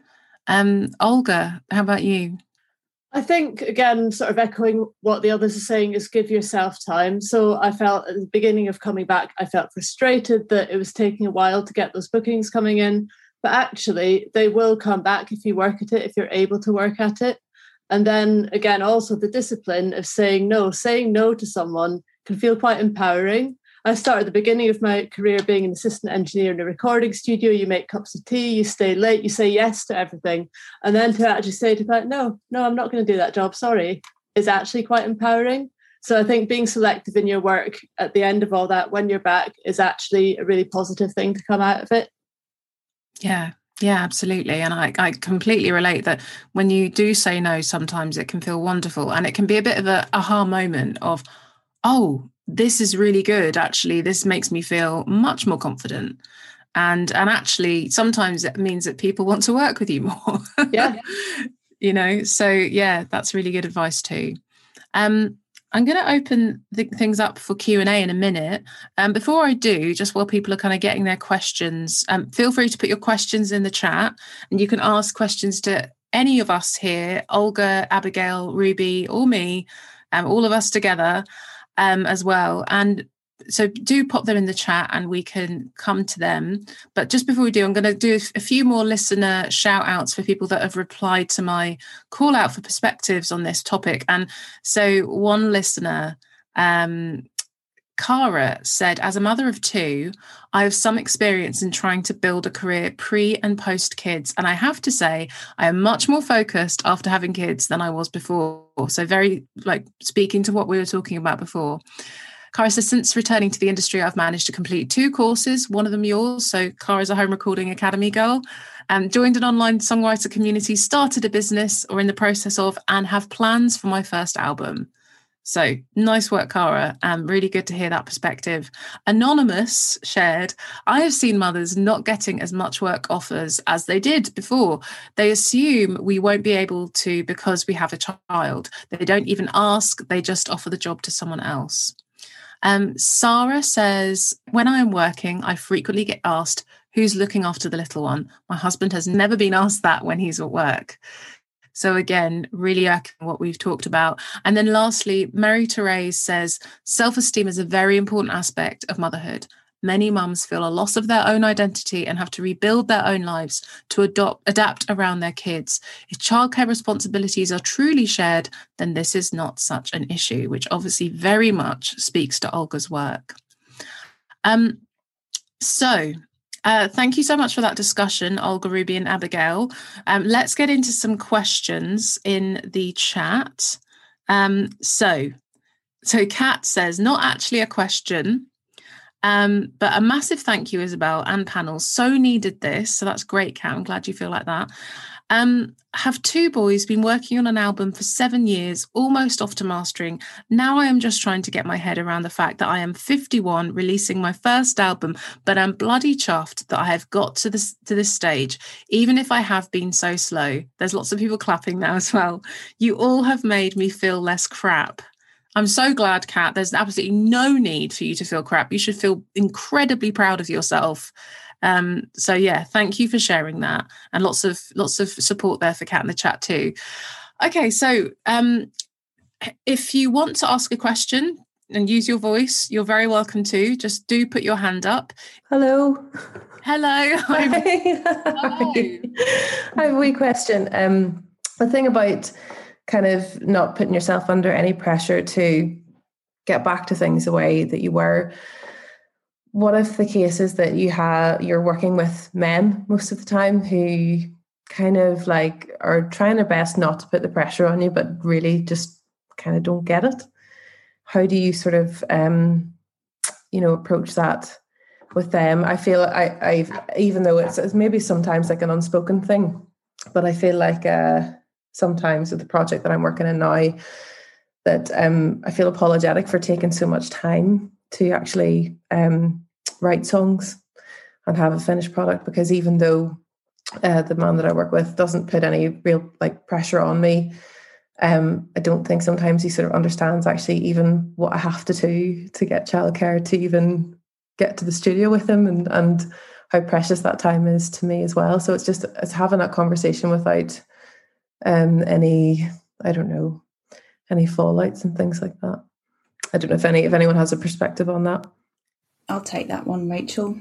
Olga, how about you? I think, again, sort of echoing what the others are saying, is give yourself time. So I felt at the beginning of coming back, I felt frustrated that it was taking a while to get those bookings coming in. But actually, they will come back if you work at it, if you're able to work at it. And then, again, also the discipline of saying no. Saying no to someone can feel quite empowering. I started at the beginning of my career being an assistant engineer in a recording studio. You make cups of tea, you stay late, you say yes to everything. And then to actually say to that, no, I'm not going to do that job, sorry, is actually quite empowering. So I think being selective in your work at the end of all that, when you're back, is actually a really positive thing to come out of it. Yeah, absolutely. And I completely relate that when you do say no, sometimes it can feel wonderful. And it can be a bit of a aha moment of, oh, this is really good. Actually, this makes me feel much more confident. And actually, sometimes it means that people want to work with you more. Yeah. So yeah, that's really good advice too. I'm going to open things up for Q&A in a minute. Before I do, just while people are kind of getting their questions, feel free to put your questions in the chat, and you can ask questions to any of us here, Olga, Abigail, Ruby, or me, all of us together as well. And so do pop them in the chat and we can come to them. But just before we do, I'm going to do a few more listener shout outs for people that have replied to my call out for perspectives on this topic. And so one listener, Cara, said, as a mother of two, I have some experience in trying to build a career pre and post kids. And I have to say, I am much more focused after having kids than I was before. So very speaking to what we were talking about before. Cara says, since returning to the industry, I've managed to complete 2 courses, one of them yours. So Cara's a Home Recording Academy girl, joined an online songwriter community, started a business or in the process of, and have plans for my first album. So nice work, Cara. Really good to hear that perspective. Anonymous shared, I have seen mothers not getting as much work offers as they did before. They assume we won't be able to because we have a child. They don't even ask. They just offer the job to someone else. Sarah says, when I am working, I frequently get asked, who's looking after the little one? My husband has never been asked that when he's at work. So again, really echoing what we've talked about. And then lastly, Mary Therese says, self-esteem is a very important aspect of motherhood. Many mums feel a loss of their own identity and have to rebuild their own lives to adapt around their kids. If childcare responsibilities are truly shared, then this is not such an issue, which obviously very much speaks to Olga's work. Thank you so much for that discussion, Olga, Ruby and Abigail. Let's get into some questions in the chat. So Kat says, not actually a question, but a massive thank you, Isabel and panel. So needed this. So that's great, Kat. I'm glad you feel like that. Have 2 boys, been working on an album for 7 years, almost off to mastering. Now I am just trying to get my head around the fact that I am 51, releasing my first album, but I'm bloody chuffed that I have got to this stage, even if I have been so slow. There's lots of people clapping now as well. You all have made me feel less crap. I'm so glad, Kat. There's absolutely no need for you to feel crap. You should feel incredibly proud of yourself. So yeah, thank you for sharing that, and lots of support there for Kat in the chat too. Okay, so if you want to ask a question and use your voice, you're very welcome to. Just do put your hand up. Hello. Hi. Hello. I have a wee question. The thing about kind of not putting yourself under any pressure to get back to things the way that you were. What if the case is that you're working with men most of the time who kind of are trying their best not to put the pressure on you, but really just kind of don't get it? How do you sort of, approach that with them? I feel I've even though it's maybe sometimes like an unspoken thing, but I feel like sometimes with the project that I'm working in now, that I feel apologetic for taking so much time to actually write songs and have a finished product, because even though the man that I work with doesn't put any real like pressure on me, I don't think sometimes he sort of understands actually even what I have to do to get childcare to even get to the studio with him, and how precious that time is to me as well. So it's having that conversation without any, I don't know, any fallouts and things like that. I don't know if anyone has a perspective on that. I'll take that one, Rachel.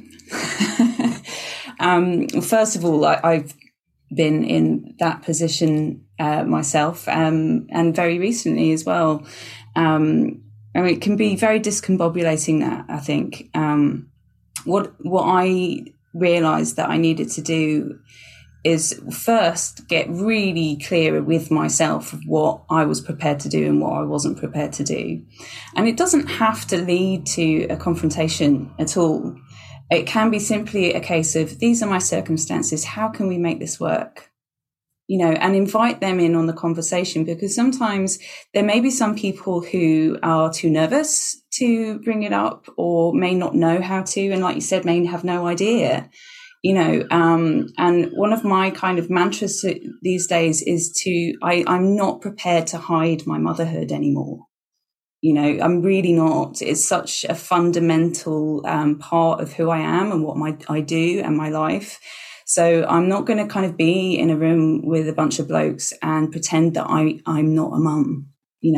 First of all, I've been in that position myself, and very recently as well. It can be very discombobulating, that, I think. What I realised that I needed to do is first get really clear with myself of what I was prepared to do and what I wasn't prepared to do. And it doesn't have to lead to a confrontation at all. It can be simply a case of, these are my circumstances, how can we make this work? And invite them in on the conversation, because sometimes there may be some people who are too nervous to bring it up, or may not know how to, and like you said, may have no idea. And one of my kind of mantras these days is I'm not prepared to hide my motherhood anymore. I'm really not. It's such a fundamental part of who I am and what I do and my life. So I'm not going to kind of be in a room with a bunch of blokes and pretend that I'm not a mum,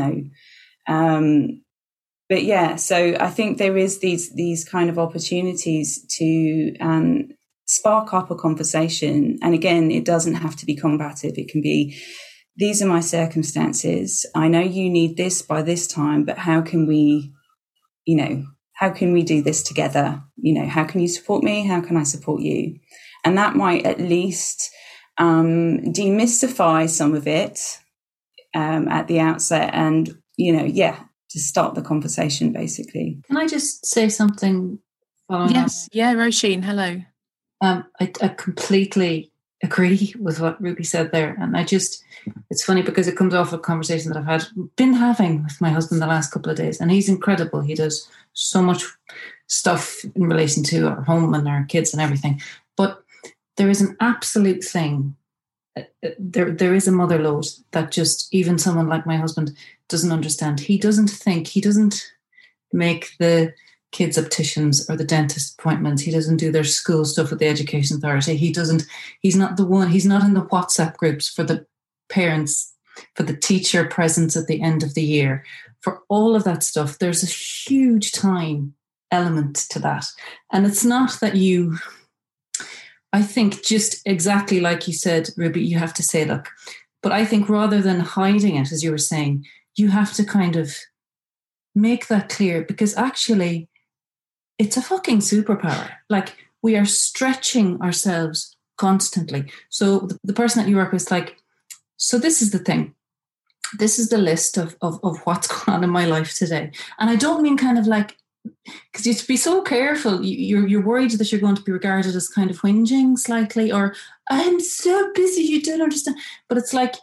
But yeah, so I think there is these kind of opportunities to spark up a conversation. And again, it doesn't have to be combative. It can be, these are my circumstances. I know you need this by this time, but how can we do this together? How can you support me? How can I support you? And that might at least demystify some of it at the outset, and, to start the conversation, basically. Can I just say something following Yes. up? Yeah, Roisin, hello. I completely agree with what Ruby said there. And it's funny because it comes off a conversation that I've been having with my husband the last couple of days. And he's incredible. He does so much stuff in relation to our home and our kids and everything. But there is an absolute thing. There is a mother load that just even someone like my husband doesn't understand. He doesn't make the kids' opticians or the dentist appointments. He doesn't do their school stuff with the Education Authority. He's not in the WhatsApp groups for the parents, for the teacher presence at the end of the year. For all of that stuff, there's a huge time element to that. And it's not that I think just exactly like you said, Ruby, you have to say, look, but I think rather than hiding it, as you were saying, you have to kind of make that clear, because actually it's a fucking superpower. Like, we are stretching ourselves constantly. So the person that you work with is like, so this is the thing. This is the list of what's going on in my life today. And I don't mean kind of like, because you have to be so careful. You're worried that you're going to be regarded as kind of whinging slightly, or I'm so busy, you don't understand. But it's like,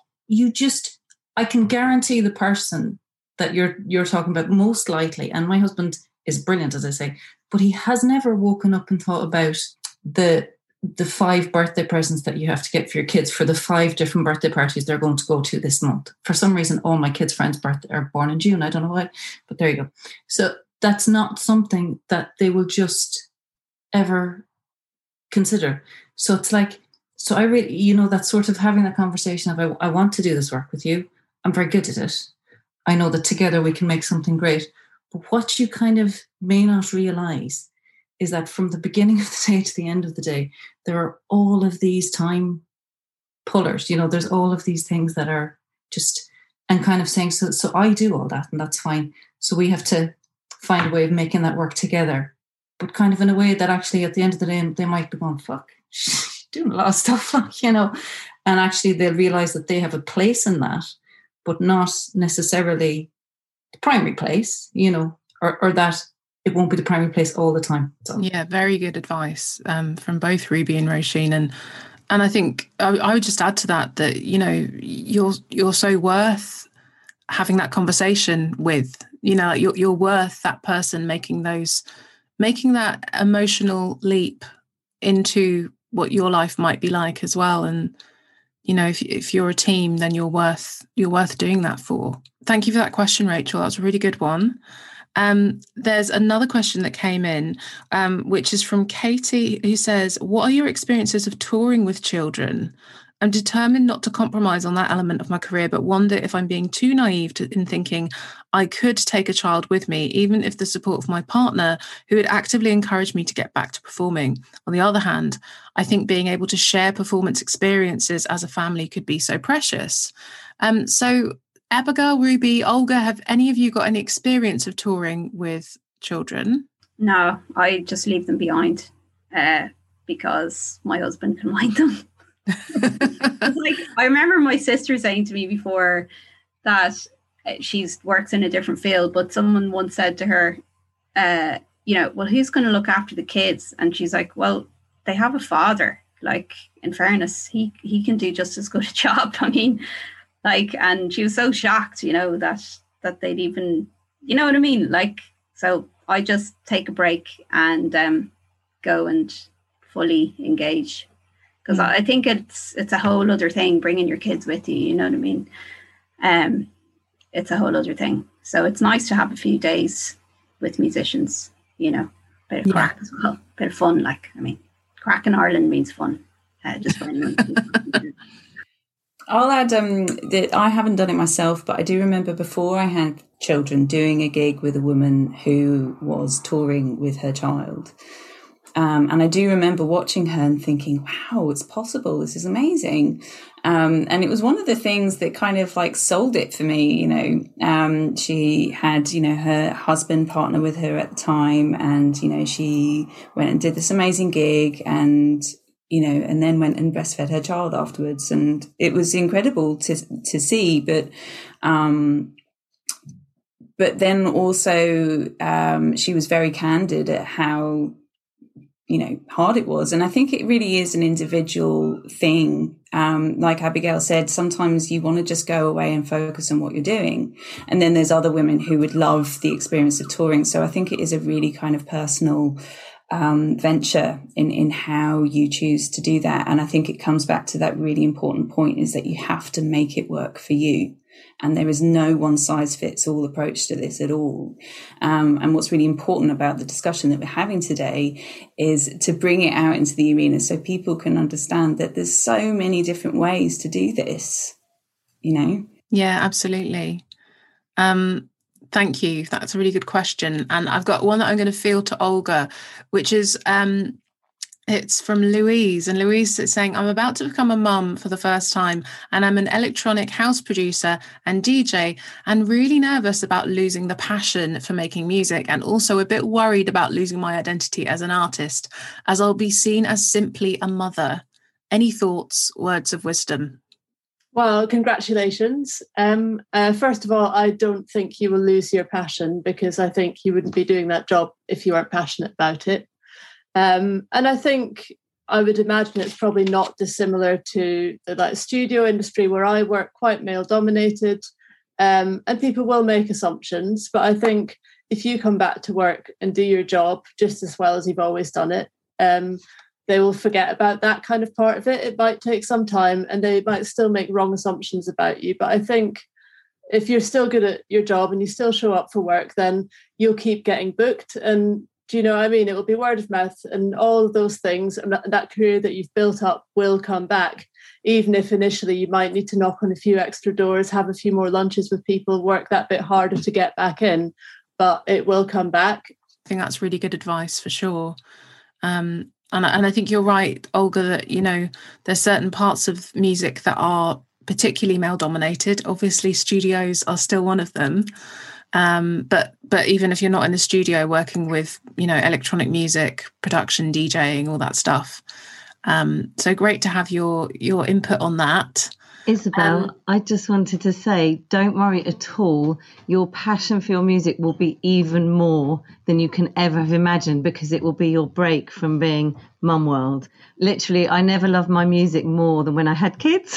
I can guarantee the person that you're talking about most likely, and my husband is brilliant, as I say, but he has never woken up and thought about the 5 birthday presents that you have to get for your kids for the 5 different birthday parties they're going to go to this month. For some reason, all my kids' friends' birthday are born in June. I don't know why, but there you go. So that's not something that they will just ever consider. So it's like, so I really, that sort of having that conversation of, I want to do this work with you. I'm very good at it. I know that together we can make something great. But what you kind of may not realize is that from the beginning of the day to the end of the day, there are all of these time pullers. There's all of these things that are just, and kind of saying, so I do all that, and that's fine. So we have to find a way of making that work together, but kind of in a way that actually at the end of the day, they might be going, fuck, she's doing a lot of stuff, and actually they'll realize that they have a place in that, but not necessarily the primary place, or that it won't be the primary place all the time. So. Yeah, very good advice from both Ruby and Roisin. And And I think I would just add to that, you know, you're so worth having that conversation with, you know, you're worth that person making that emotional leap into what your life might be like as well. And, you know, if you're a team, then you're worth doing that for. Thank you for that question, Rachel. That was a really good one. There's another question that came in, which is from Katie, who says, what are your experiences of touring with children? I'm determined not to compromise on that element of my career, but wonder if I'm being too naive in thinking I could take a child with me, even if the support of my partner, who would actively encourage me to get back to performing. On the other hand, I think being able to share performance experiences as a family could be so precious. So Abigail, Ruby, Olga, have any of you got any experience of touring with children? No, I just leave them behind because my husband can mind them. Like, I remember my sister saying to me before that she works in a different field, but someone once said to her, you know, well, who's going to look after the kids? And she's like, well, they have a father. Like, in fairness, he can do just as good a job. I mean, like, and she was so shocked, you know, that they'd even, you know what I mean? Like, so I just take a break and go and fully engage. Because I think it's a whole other thing, bringing your kids with you, you know what I mean? It's a whole other thing. So it's nice to have a few days with musicians, you know, bit of crack as well, bit of fun. Like, I mean, crack in Ireland means fun. Just for anyone. I'll add that I haven't done it myself, but I do remember before I had children doing a gig with a woman who was touring with her child. And I do remember watching her and thinking, wow, it's possible. This is amazing. And it was one of the things that kind of like sold it for me. You know, she had, you know, her husband partner with her at the time. And, you know, she went and did this amazing gig and, you know, and then went and breastfed her child afterwards. And it was incredible to see. But then also she was very candid at how, you know, hard it was. And I think it really is an individual thing. Like Abigail said, sometimes you want to just go away and focus on what you're doing. And then there's other women who would love the experience of touring. So I think it is a really kind of personal venture in how you choose to do that. And I think it comes back to that really important point, is that you have to make it work for you. And there is no one size fits all approach to this at all. And what's really important about the discussion that we're having today is to bring it out into the arena so people can understand that there's so many different ways to do this, you know? Yeah, absolutely. Thank you. That's a really good question. And I've got one that I'm going to field to Olga, which is it's from Louise. And Louise is saying, I'm about to become a mum for the first time, and I'm an electronic house producer and DJ, and really nervous about losing the passion for making music, and also a bit worried about losing my identity as an artist, as I'll be seen as simply a mother. Any thoughts, words of wisdom? Well, congratulations. First of all, I don't think you will lose your passion, because I think you wouldn't be doing that job if you weren't passionate about it. And I think I would imagine it's probably not dissimilar to the studio industry where I work, quite male dominated, and people will make assumptions. But I think if you come back to work and do your job just as well as you've always done it, they will forget about that kind of part of it. It might take some time and they might still make wrong assumptions about you. But I think if you're still good at your job and you still show up for work, then you'll keep getting booked. And do you know what I mean? It will be word of mouth and all of those things. And that career that you've built up will come back, even if initially you might need to knock on a few extra doors, have a few more lunches with people, work that bit harder to get back in. But it will come back. I think that's really good advice for sure. And I think you're right, Olga, that, you know, there's certain parts of music that are particularly male dominated. Obviously, studios are still one of them. But even if you're not in the studio working with, you know, electronic music, production, DJing, all that stuff. So great to have your input on that. Isabel, I just wanted to say, don't worry at all. Your passion for your music will be even more than you can ever have imagined, because it will be your break from being mum world. Literally, I never loved my music more than when I had kids.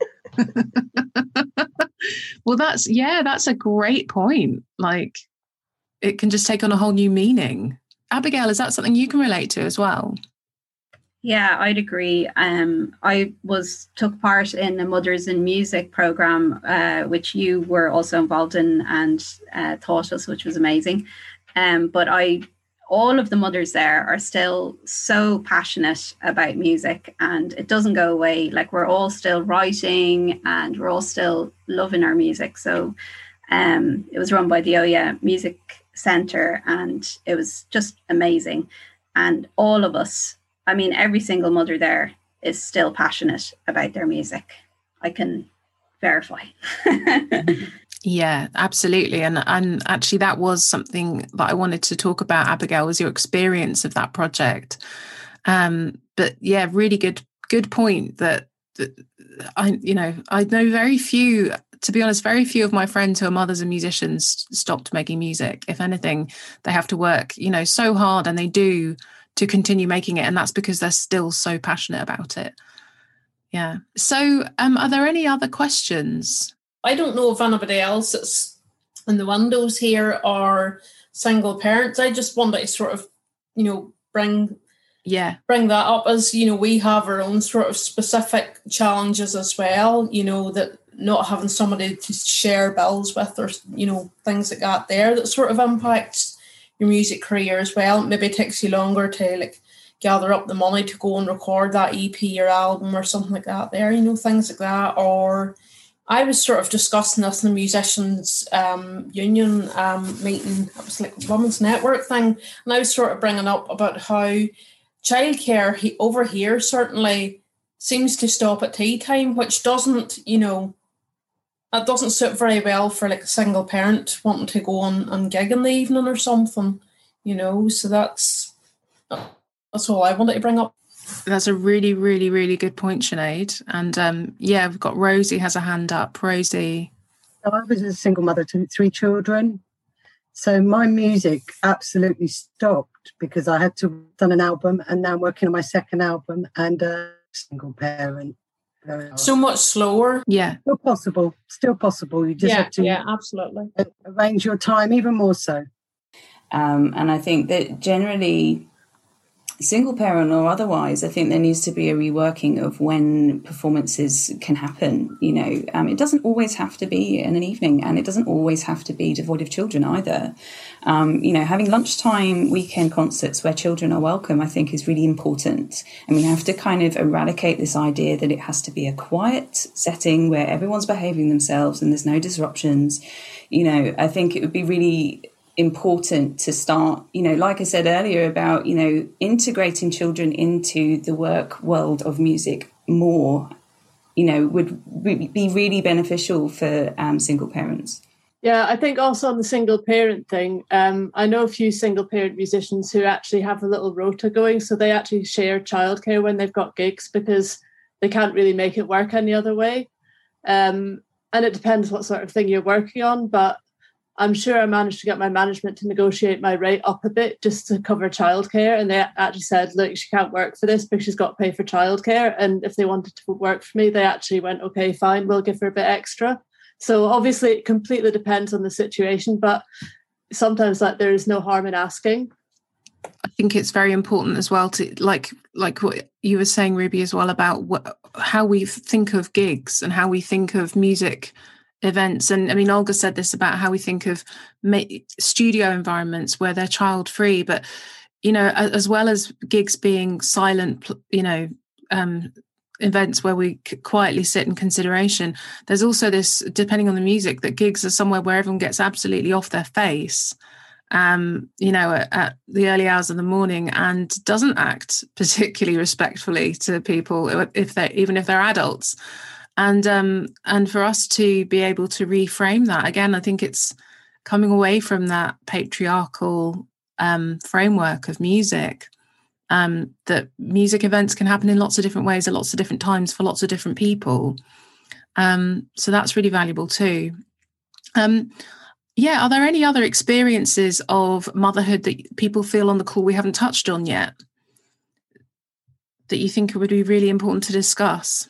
Well, that's a great point. Like, it can just take on a whole new meaning. Abigail, is that something you can relate to as well? Yeah, I'd agree. I took part in a Mothers in Music program, which you were also involved in and taught us, which was amazing. But all of the mothers there are still so passionate about music, and it doesn't go away. Like, we're all still writing and we're all still loving our music. So it was run by the Oya Music Centre, and it was just amazing. And all of us, I mean, every single mother there is still passionate about their music. I can verify. Yeah, absolutely. And actually, that was something that I wanted to talk about, Abigail, was your experience of that project. But yeah, really good point that I know very few, to be honest, very few of my friends who are mothers and musicians stopped making music. If anything, they have to work, so hard, and they do, to continue making it. And that's because they're still so passionate about it. Yeah. So are there any other questions? I don't know if anybody else that's in the windows here are single parents. I just wanted to sort of, bring that up, as, we have our own sort of specific challenges as well, that not having somebody to share bills with, or, things like that sort of impacts your music career as well. Maybe it takes you longer to gather up the money to go and record that EP or album or something like that things like that. Or I was sort of discussing this in the musicians union meeting. It was like a women's network thing, and I was sort of bringing up about how childcare over here certainly seems to stop at tea time, which doesn't, that doesn't suit very well for a single parent wanting to go on gig in the evening or something, so that's all I wanted to bring up. That's a really, really, really good point, Sinead. And we've got Rosie has a hand up. Rosie. So I was a single mother to 3 children. So my music absolutely stopped because I had to done an album, and now I'm working on my second album, and single parent. So much slower. Yeah. Still possible. You just have to absolutely arrange your time even more so. And I think that generally, single parent or otherwise, I think there needs to be a reworking of when performances can happen. It doesn't always have to be in an evening, and it doesn't always have to be devoid of children either. Having lunchtime weekend concerts where children are welcome, I think, is really important. And we have to kind of eradicate this idea that it has to be a quiet setting where everyone's behaving themselves and there's no disruptions. I think it would be really important to start, like I said earlier about, integrating children into the work world of music more, would be really beneficial for single parents. Yeah, I think also on the single parent thing, I know a few single parent musicians who actually have a little rota going, so they actually share childcare when they've got gigs because they can't really make it work any other way. And it depends what sort of thing you're working on, but I'm sure I managed to get my management to negotiate my rate up a bit just to cover childcare. And they actually said, look, she can't work for this because she's got to pay for childcare. And if they wanted to work for me, they actually went, okay, fine, we'll give her a bit extra. So obviously it completely depends on the situation, but sometimes there is no harm in asking. I think it's very important as well to like what you were saying, Ruby, as well, about how we think of gigs and how we think of music events. And I mean, Olga said this about how we think of studio environments where they're child free, but as well as gigs being silent, events where we quietly sit in consideration, there's also this, depending on the music, that gigs are somewhere where everyone gets absolutely off their face, at the early hours of the morning, and doesn't act particularly respectfully to people even if they're adults. And for us to be able to reframe that again, I think it's coming away from that patriarchal framework of music, that music events can happen in lots of different ways at lots of different times for lots of different people. So that's really valuable too. Are there any other experiences of motherhood that people feel on the call we haven't touched on yet that you think would be really important to discuss?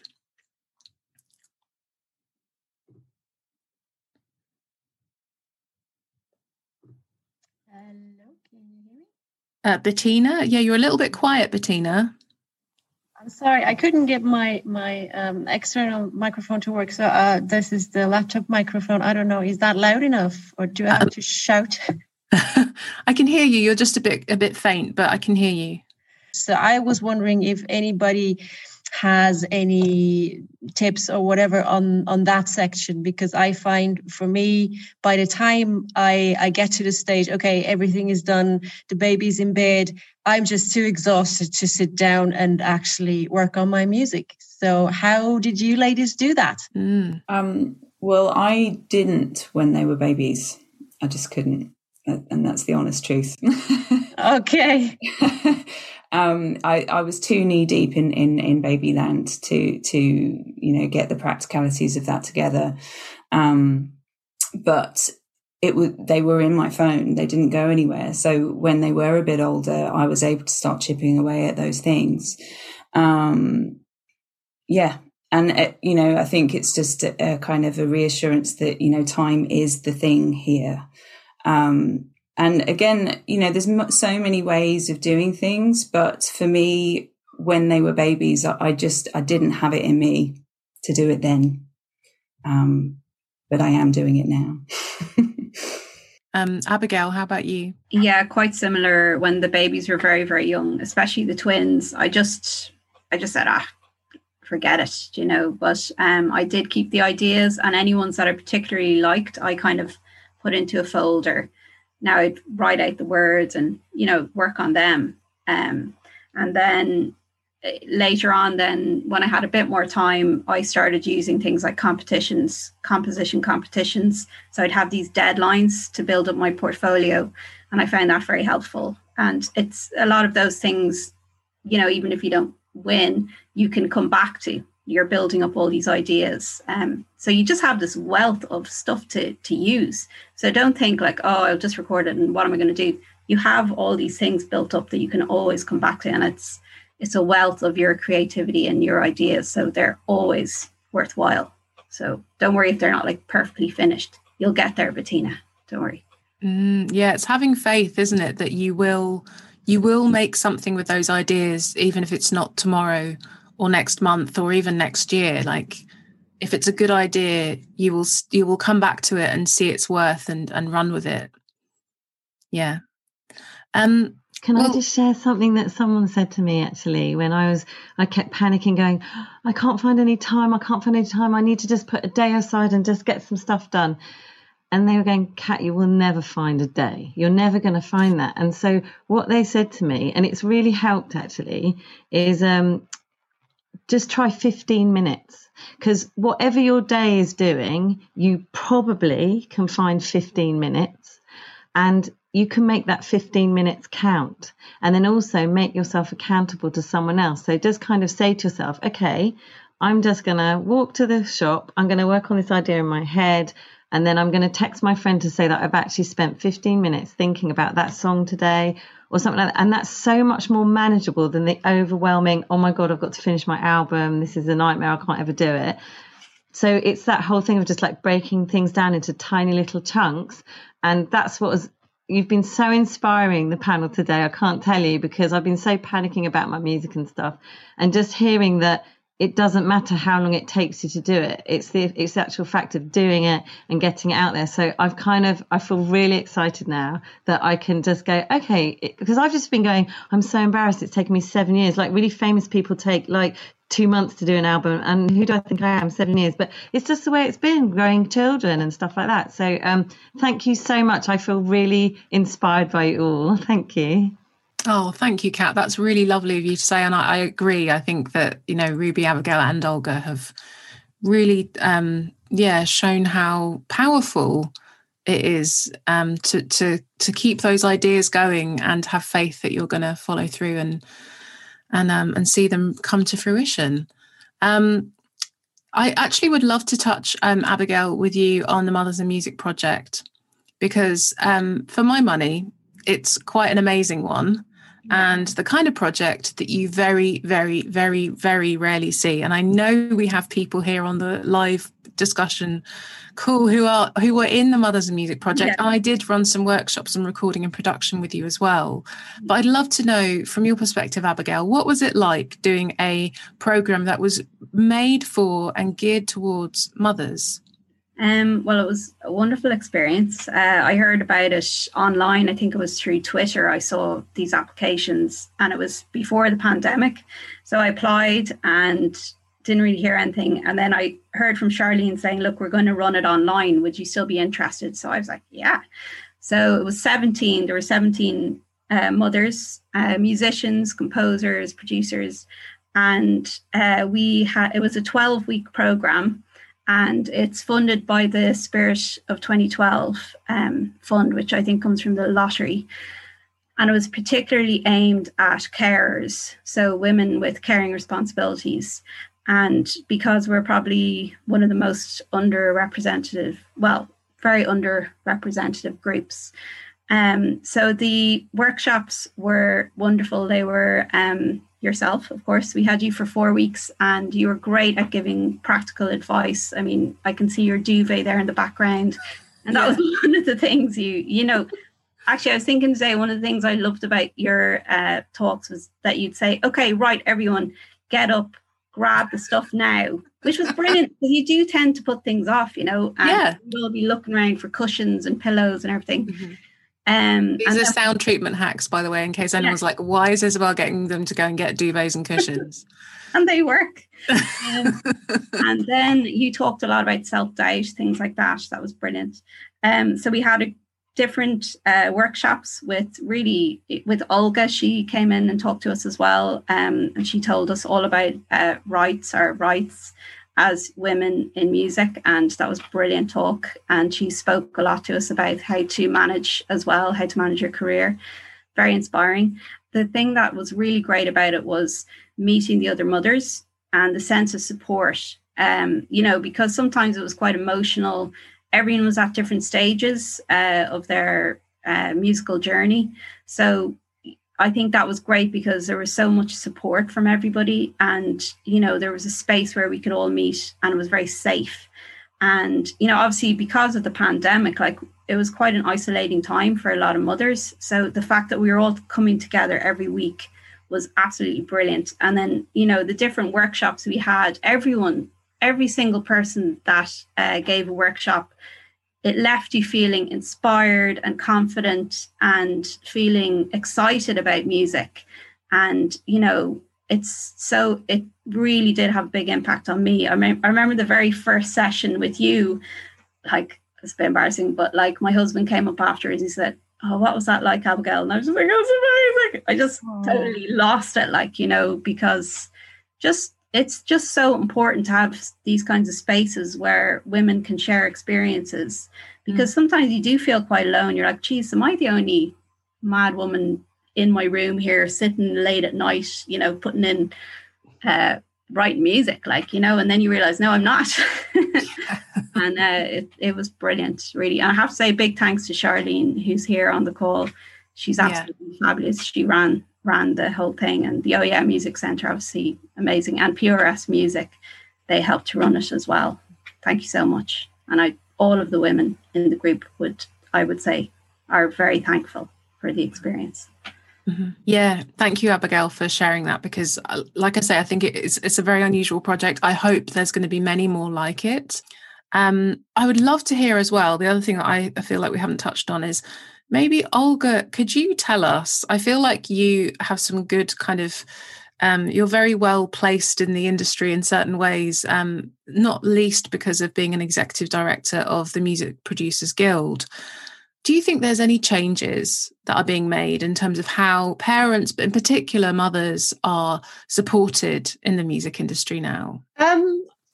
Hello, can you hear me? Bettina? Yeah, you're a little bit quiet, Bettina. I'm sorry, I couldn't get my external microphone to work. So this is the laptop microphone. I don't know. Is that loud enough, or do I have to shout? I can hear you. You're just a bit faint, but I can hear you. So I was wondering if anybody has any tips or whatever on that section, because I find for me, by the time I get to the stage, okay, everything is done, the baby's in bed, I'm just too exhausted to sit down and actually work on my music. So how did you ladies do that? Well, I didn't when they were babies. I just couldn't. And that's the honest truth. Okay. I was too knee deep in babyland to get the practicalities of that together. But they were in my phone. They didn't go anywhere. So when they were a bit older, I was able to start chipping away at those things. And I think it's just a kind of a reassurance that time is the thing here. And again, there's so many ways of doing things, but for me, when they were babies, I didn't have it in me to do it then. But I am doing it now. Abigail, how about you? Yeah, quite similar. When the babies were very, very young, especially the twins, I just said, forget it, but I did keep the ideas, and any ones that I particularly liked, I kind of put into a folder. Now I'd write out the words and, work on them. And then later on, then when I had a bit more time, I started using things like composition competitions. So I'd have these deadlines to build up my portfolio, and I found that very helpful. And it's a lot of those things, even if you don't win, you can come back to. You're building up all these ideas. So you just have this wealth of stuff to use. So don't think like, oh, I'll just record it and what am I going to do? You have all these things built up that you can always come back to. And it's a wealth of your creativity and your ideas. So they're always worthwhile. So don't worry if they're not like perfectly finished. You'll get there, Bettina. Don't worry. Yeah, it's having faith, isn't it? That you will make something with those ideas, even if it's not tomorrow or next month or even next year. Like, if it's a good idea, you will come back to it and see its worth and run with it. Yeah. Can I just share something that someone said to me actually when I kept panicking, going, I can't find any time. I need to just put a day aside and just get some stuff done. And they were going, Kat, you will never find a day. You're never going to find that. And so what they said to me, and it's really helped actually, is just try 15 minutes. Because whatever your day is doing, you probably can find 15 minutes. And you can make that 15 minutes count, and then also make yourself accountable to someone else. So just kind of say to yourself, okay, I'm just going to walk to the shop. I'm going to work on this idea in my head. And then I'm going to text my friend to say that I've actually spent 15 minutes thinking about that song today or something like that. And that's so much more manageable than the overwhelming, oh my God, I've got to finish my album. This is a nightmare. I can't ever do it. So it's that whole thing of just like breaking things down into tiny little chunks. And that's what you've been so inspiring, the panel today. I can't tell you, because I've been so panicking about my music and stuff, and just hearing that it doesn't matter how long it takes you to do it. It's the actual fact of doing it and getting it out there. So I feel really excited now that I can just go, okay, because I've just been going, I'm so embarrassed. It's taken me 7 years. Like really famous people take like 2 months to do an album. And who do I think I am? 7 years. But it's just the way it's been, growing children and stuff like that. So thank you so much. I feel really inspired by you all. Thank you. Oh, thank you, Kat. That's really lovely of you to say. And I agree. I think that, Ruby, Abigail and Olga have really, shown how powerful it is to keep those ideas going and have faith that you're going to follow through and see them come to fruition. I actually would love to touch, Abigail, with you on the Mothers in Music project, because for my money, it's quite an amazing one. And the kind of project that you very, very, very, very rarely see. And I know we have people here on the live discussion call who were in the Mothers in Music project. Yeah. I did run some workshops on recording and production with you as well. But I'd love to know, from your perspective, Abigail, what was it like doing a program that was made for and geared towards mothers? Well, it was a wonderful experience. I heard about it online. I think it was through Twitter. I saw these applications, and it was before the pandemic. So I applied and didn't really hear anything. And then I heard from Charlene saying, look, we're going to run it online. Would you still be interested? So I was like, yeah. So it was 17. There were 17 mothers, musicians, composers, producers. And it was a 12-week program. And it's funded by the Spirit of 2012 fund, which I think comes from the lottery. And it was particularly aimed at carers, so women with caring responsibilities. And because we're probably one of the most underrepresented, well, very underrepresented groups. So the workshops were wonderful. They were yourself, of course. We had you for 4 weeks and you were great at giving practical advice. I mean, I can see your duvet there in the background. And that was one of the things you know, actually, I was thinking today, one of the things I loved about your talks was that you'd say, okay, right, everyone, get up, grab the stuff now, which was brilliant because you do tend to put things off, you know, and you'll be looking around for cushions and pillows and everything. Mm-hmm. These are sound treatment hacks, by the way, in case anyone's like, why is Isabel getting them to go and get duvets and cushions? And they work. And then you talked a lot about self-doubt, things like that. That was brilliant. So we had different workshops with Olga. She came in and talked to us as well. And she told us all about our rights as women in music, and that was brilliant talk. And she spoke a lot to us about how to manage as well, how to manage your career. Very inspiring. The thing that was really great about it was meeting the other mothers and the sense of support, you know, because sometimes it was quite emotional. Everyone was at different stages of their musical journey. So I think that was great because there was so much support from everybody, and, you know, there was a space where we could all meet and it was very safe. And, you know, obviously because of the pandemic, like, it was quite an isolating time for a lot of mothers. So the fact that we were all coming together every week was absolutely brilliant. And then, you know, the different workshops we had, every single person that gave a workshop, it left you feeling inspired and confident and feeling excited about music. And, you know, it really did have a big impact on me. I remember the very first session with you, like, it's a bit embarrassing, but like, my husband came up afterwards and he said, oh, what was that like, Abigail? And I was just like, it was amazing. I just totally lost it, like, you know, because it's just so important to have these kinds of spaces where women can share experiences, because sometimes you do feel quite alone. You're like, geez, am I the only mad woman in my room here sitting late at night, you know, putting in writing music, like, you know, and then you realize, no, I'm not. And it was brilliant, really. And I have to say big thanks to Charlene, who's here on the call. She's absolutely fabulous. She ran the whole thing, and the OEM Music Centre, obviously amazing, and PRS Music, they helped to run it as well. Thank you so much. And all of the women in the group I would say are very thankful for the experience. Mm-hmm. Yeah, thank you, Abigail, for sharing that, because like I say, I think it's a very unusual project. I hope there's going to be many more like it. I would love to hear as well, the other thing that I feel like we haven't touched on is, maybe, Olga, could you tell us, I feel like you have some good kind of, you're very well placed in the industry in certain ways, not least because of being an executive director of the Music Producers Guild. Do you think there's any changes that are being made in terms of how parents, but in particular mothers, are supported in the music industry now?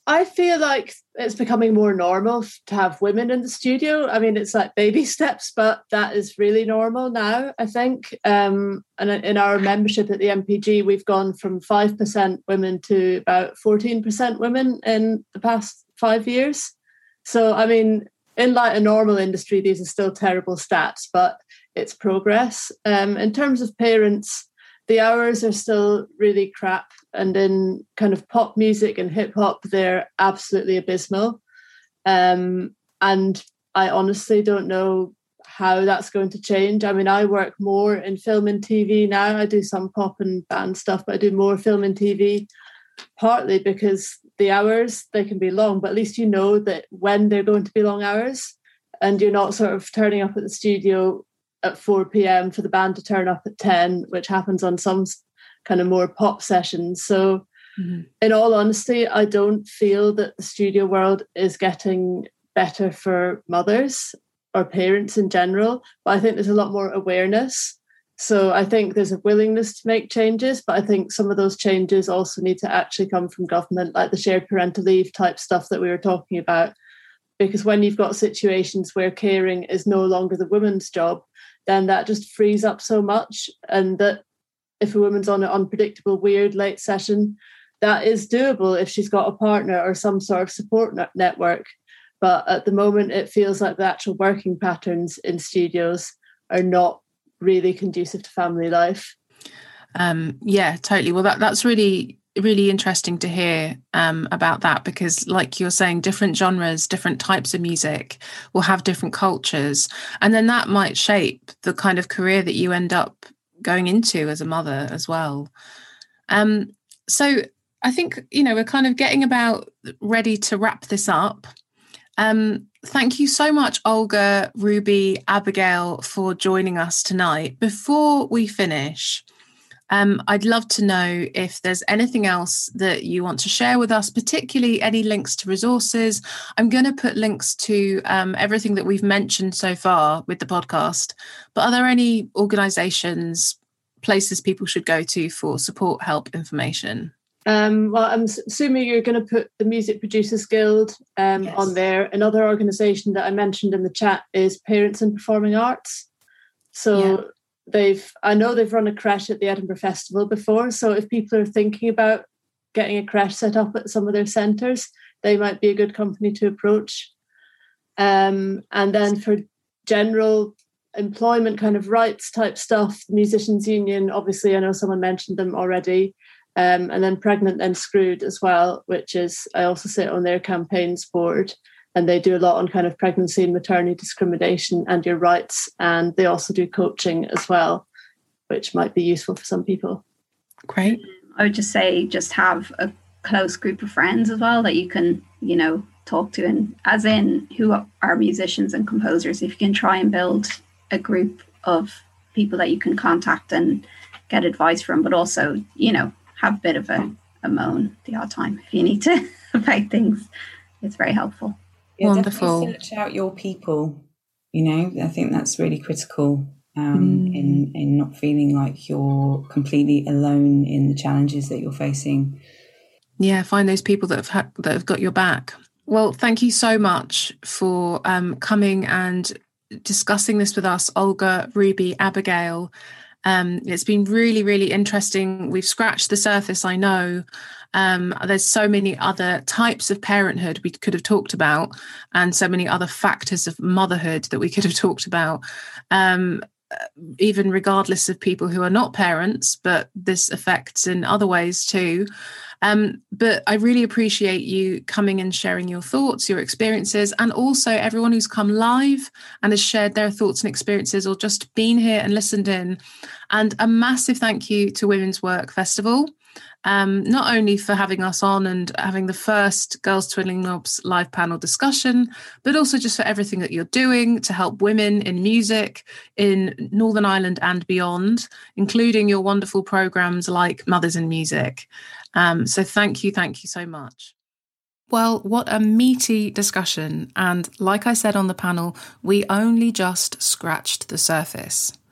I feel like it's becoming more normal to have women in the studio. I mean, it's like baby steps, but that is really normal now, I think. And in our membership at the MPG, we've gone from 5% women to about 14% women in the past 5 years. So, I mean, in like a normal industry, these are still terrible stats, but it's progress. In terms of parents, the hours are still really crap. And in kind of pop music and hip hop, they're absolutely abysmal. And I honestly don't know how that's going to change. I mean, I work more in film and TV now. I do some pop and band stuff, but I do more film and TV, partly because the hours, they can be long, but at least you know that when they're going to be long hours, and you're not sort of turning up at the studio at 4 p.m. for the band to turn up at 10, which happens on some kind of more pop sessions. So in all honesty, I don't feel that the studio world is getting better for mothers or parents in general, but I think there's a lot more awareness. So I think there's a willingness to make changes, but I think some of those changes also need to actually come from government, like the shared parental leave type stuff that we were talking about. Because when you've got situations where caring is no longer the woman's job, then that just frees up so much. And that if a woman's on an unpredictable, weird late session, that is doable if she's got a partner or some sort of support network. But at the moment, it feels like the actual working patterns in studios are not really conducive to family life. Yeah, totally. Well, that's really, really interesting to hear about that, because like you're saying, different genres, different types of music will have different cultures. And then that might shape the kind of career that you end up going into as a mother as well. So I think, we're kind of getting about ready to wrap this up. Thank you so much, Olga, Ruby, Abigail, for joining us tonight. Before we finish, I'd love to know if there's anything else that you want to share with us, particularly any links to resources. I'm going to put links to everything that we've mentioned so far with the podcast, but are there any organisations, places people should go to for support, help, information? Well, I'm assuming you're going to put the Music Producers Guild Yes. on there. Another organisation that I mentioned in the chat is Parents in Performing Arts. So I know they've run a creche at the Edinburgh Festival before. So if people are thinking about getting a creche set up at some of their centres, they might be a good company to approach. And then for general employment kind of rights type stuff, the Musicians Union, obviously, I know someone mentioned them already. And then Pregnant Then Screwed as well, which is, I also sit on their campaigns board, and they do a lot on kind of pregnancy and maternity discrimination and your rights. And they also do coaching as well, which might be useful for some people. Great. I would just say, just have a close group of friends as well that you can, talk to, and as in who are musicians and composers. If you can try and build a group of people that you can contact and get advice from, but also, have a bit of a moan the odd time if you need to about things. It's very helpful. Yeah, wonderful. Definitely search out your people. I think that's really critical in not feeling like you're completely alone in the challenges that you're facing. Yeah, find those people that have got your back. Well, thank you so much for coming and discussing this with us, Olga, Ruby, Abigail. It's been really, really interesting. We've scratched the surface, I know. There's so many other types of parenthood we could have talked about, and so many other factors of motherhood that we could have talked about, even regardless of people who are not parents, but this affects in other ways too. But I really appreciate you coming and sharing your thoughts, your experiences, and also everyone who's come live and has shared their thoughts and experiences or just been here and listened in. And a massive thank you to Women's Work Festival, not only for having us on and having the first Girls Twiddling Knobs live panel discussion, but also just for everything that you're doing to help women in music in Northern Ireland and beyond, including your wonderful programmes like Mothers in Music. So thank you so much. Well, what a meaty discussion. And like I said on the panel, we only just scratched the surface.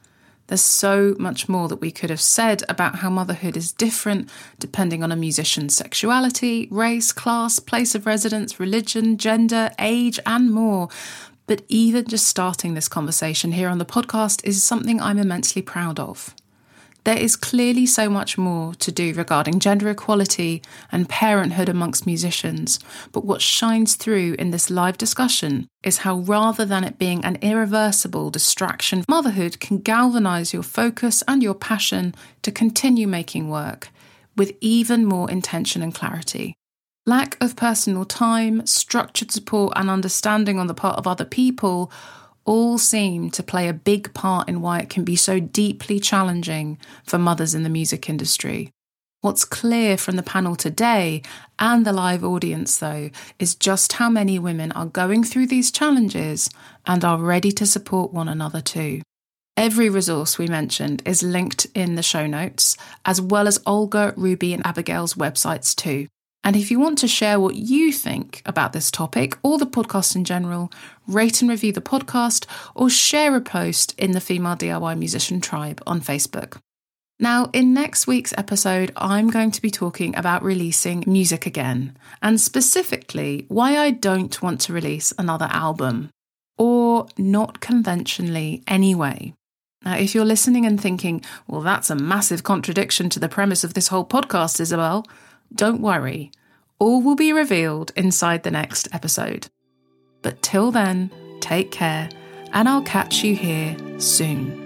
There's so much more that we could have said about how motherhood is different depending on a musician's sexuality, race, class, place of residence, religion, gender, age, and more. But even just starting this conversation here on the podcast is something I'm immensely proud of. There is clearly so much more to do regarding gender equality and parenthood amongst musicians, but what shines through in this live discussion is how, rather than it being an irreversible distraction, motherhood can galvanise your focus and your passion to continue making work with even more intention and clarity. Lack of personal time, structured support and understanding on the part of other people all seem to play a big part in why it can be so deeply challenging for mothers in the music industry. What's clear from the panel today and the live audience, though, is just how many women are going through these challenges and are ready to support one another too. Every resource we mentioned is linked in the show notes, as well as Olga, Ruby and Abigail's websites too. And if you want to share what you think about this topic or the podcast in general, rate and review the podcast or share a post in the Female DIY Musician Tribe on Facebook. Now, in next week's episode, I'm going to be talking about releasing music again, and specifically why I don't want to release another album, or not conventionally anyway. Now, if you're listening and thinking, well, that's a massive contradiction to the premise of this whole podcast, Isabel, don't worry, all will be revealed inside the next episode. But till then, take care, and I'll catch you here soon.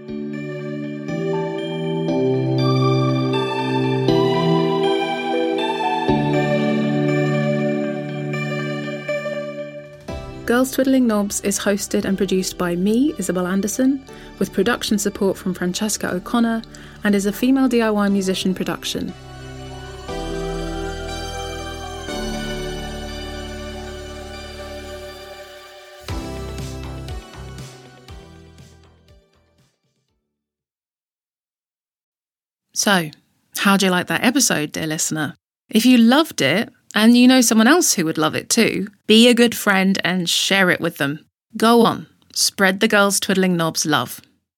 Girls Twiddling Knobs is hosted and produced by me, Isabel Anderson, with production support from Francesca O'Connor, and is a Female DIY Musician production. So, how'd you like that episode, dear listener? If you loved it, and you know someone else who would love it too, be a good friend and share it with them. Go on, spread the Girls Twiddling Knobs love.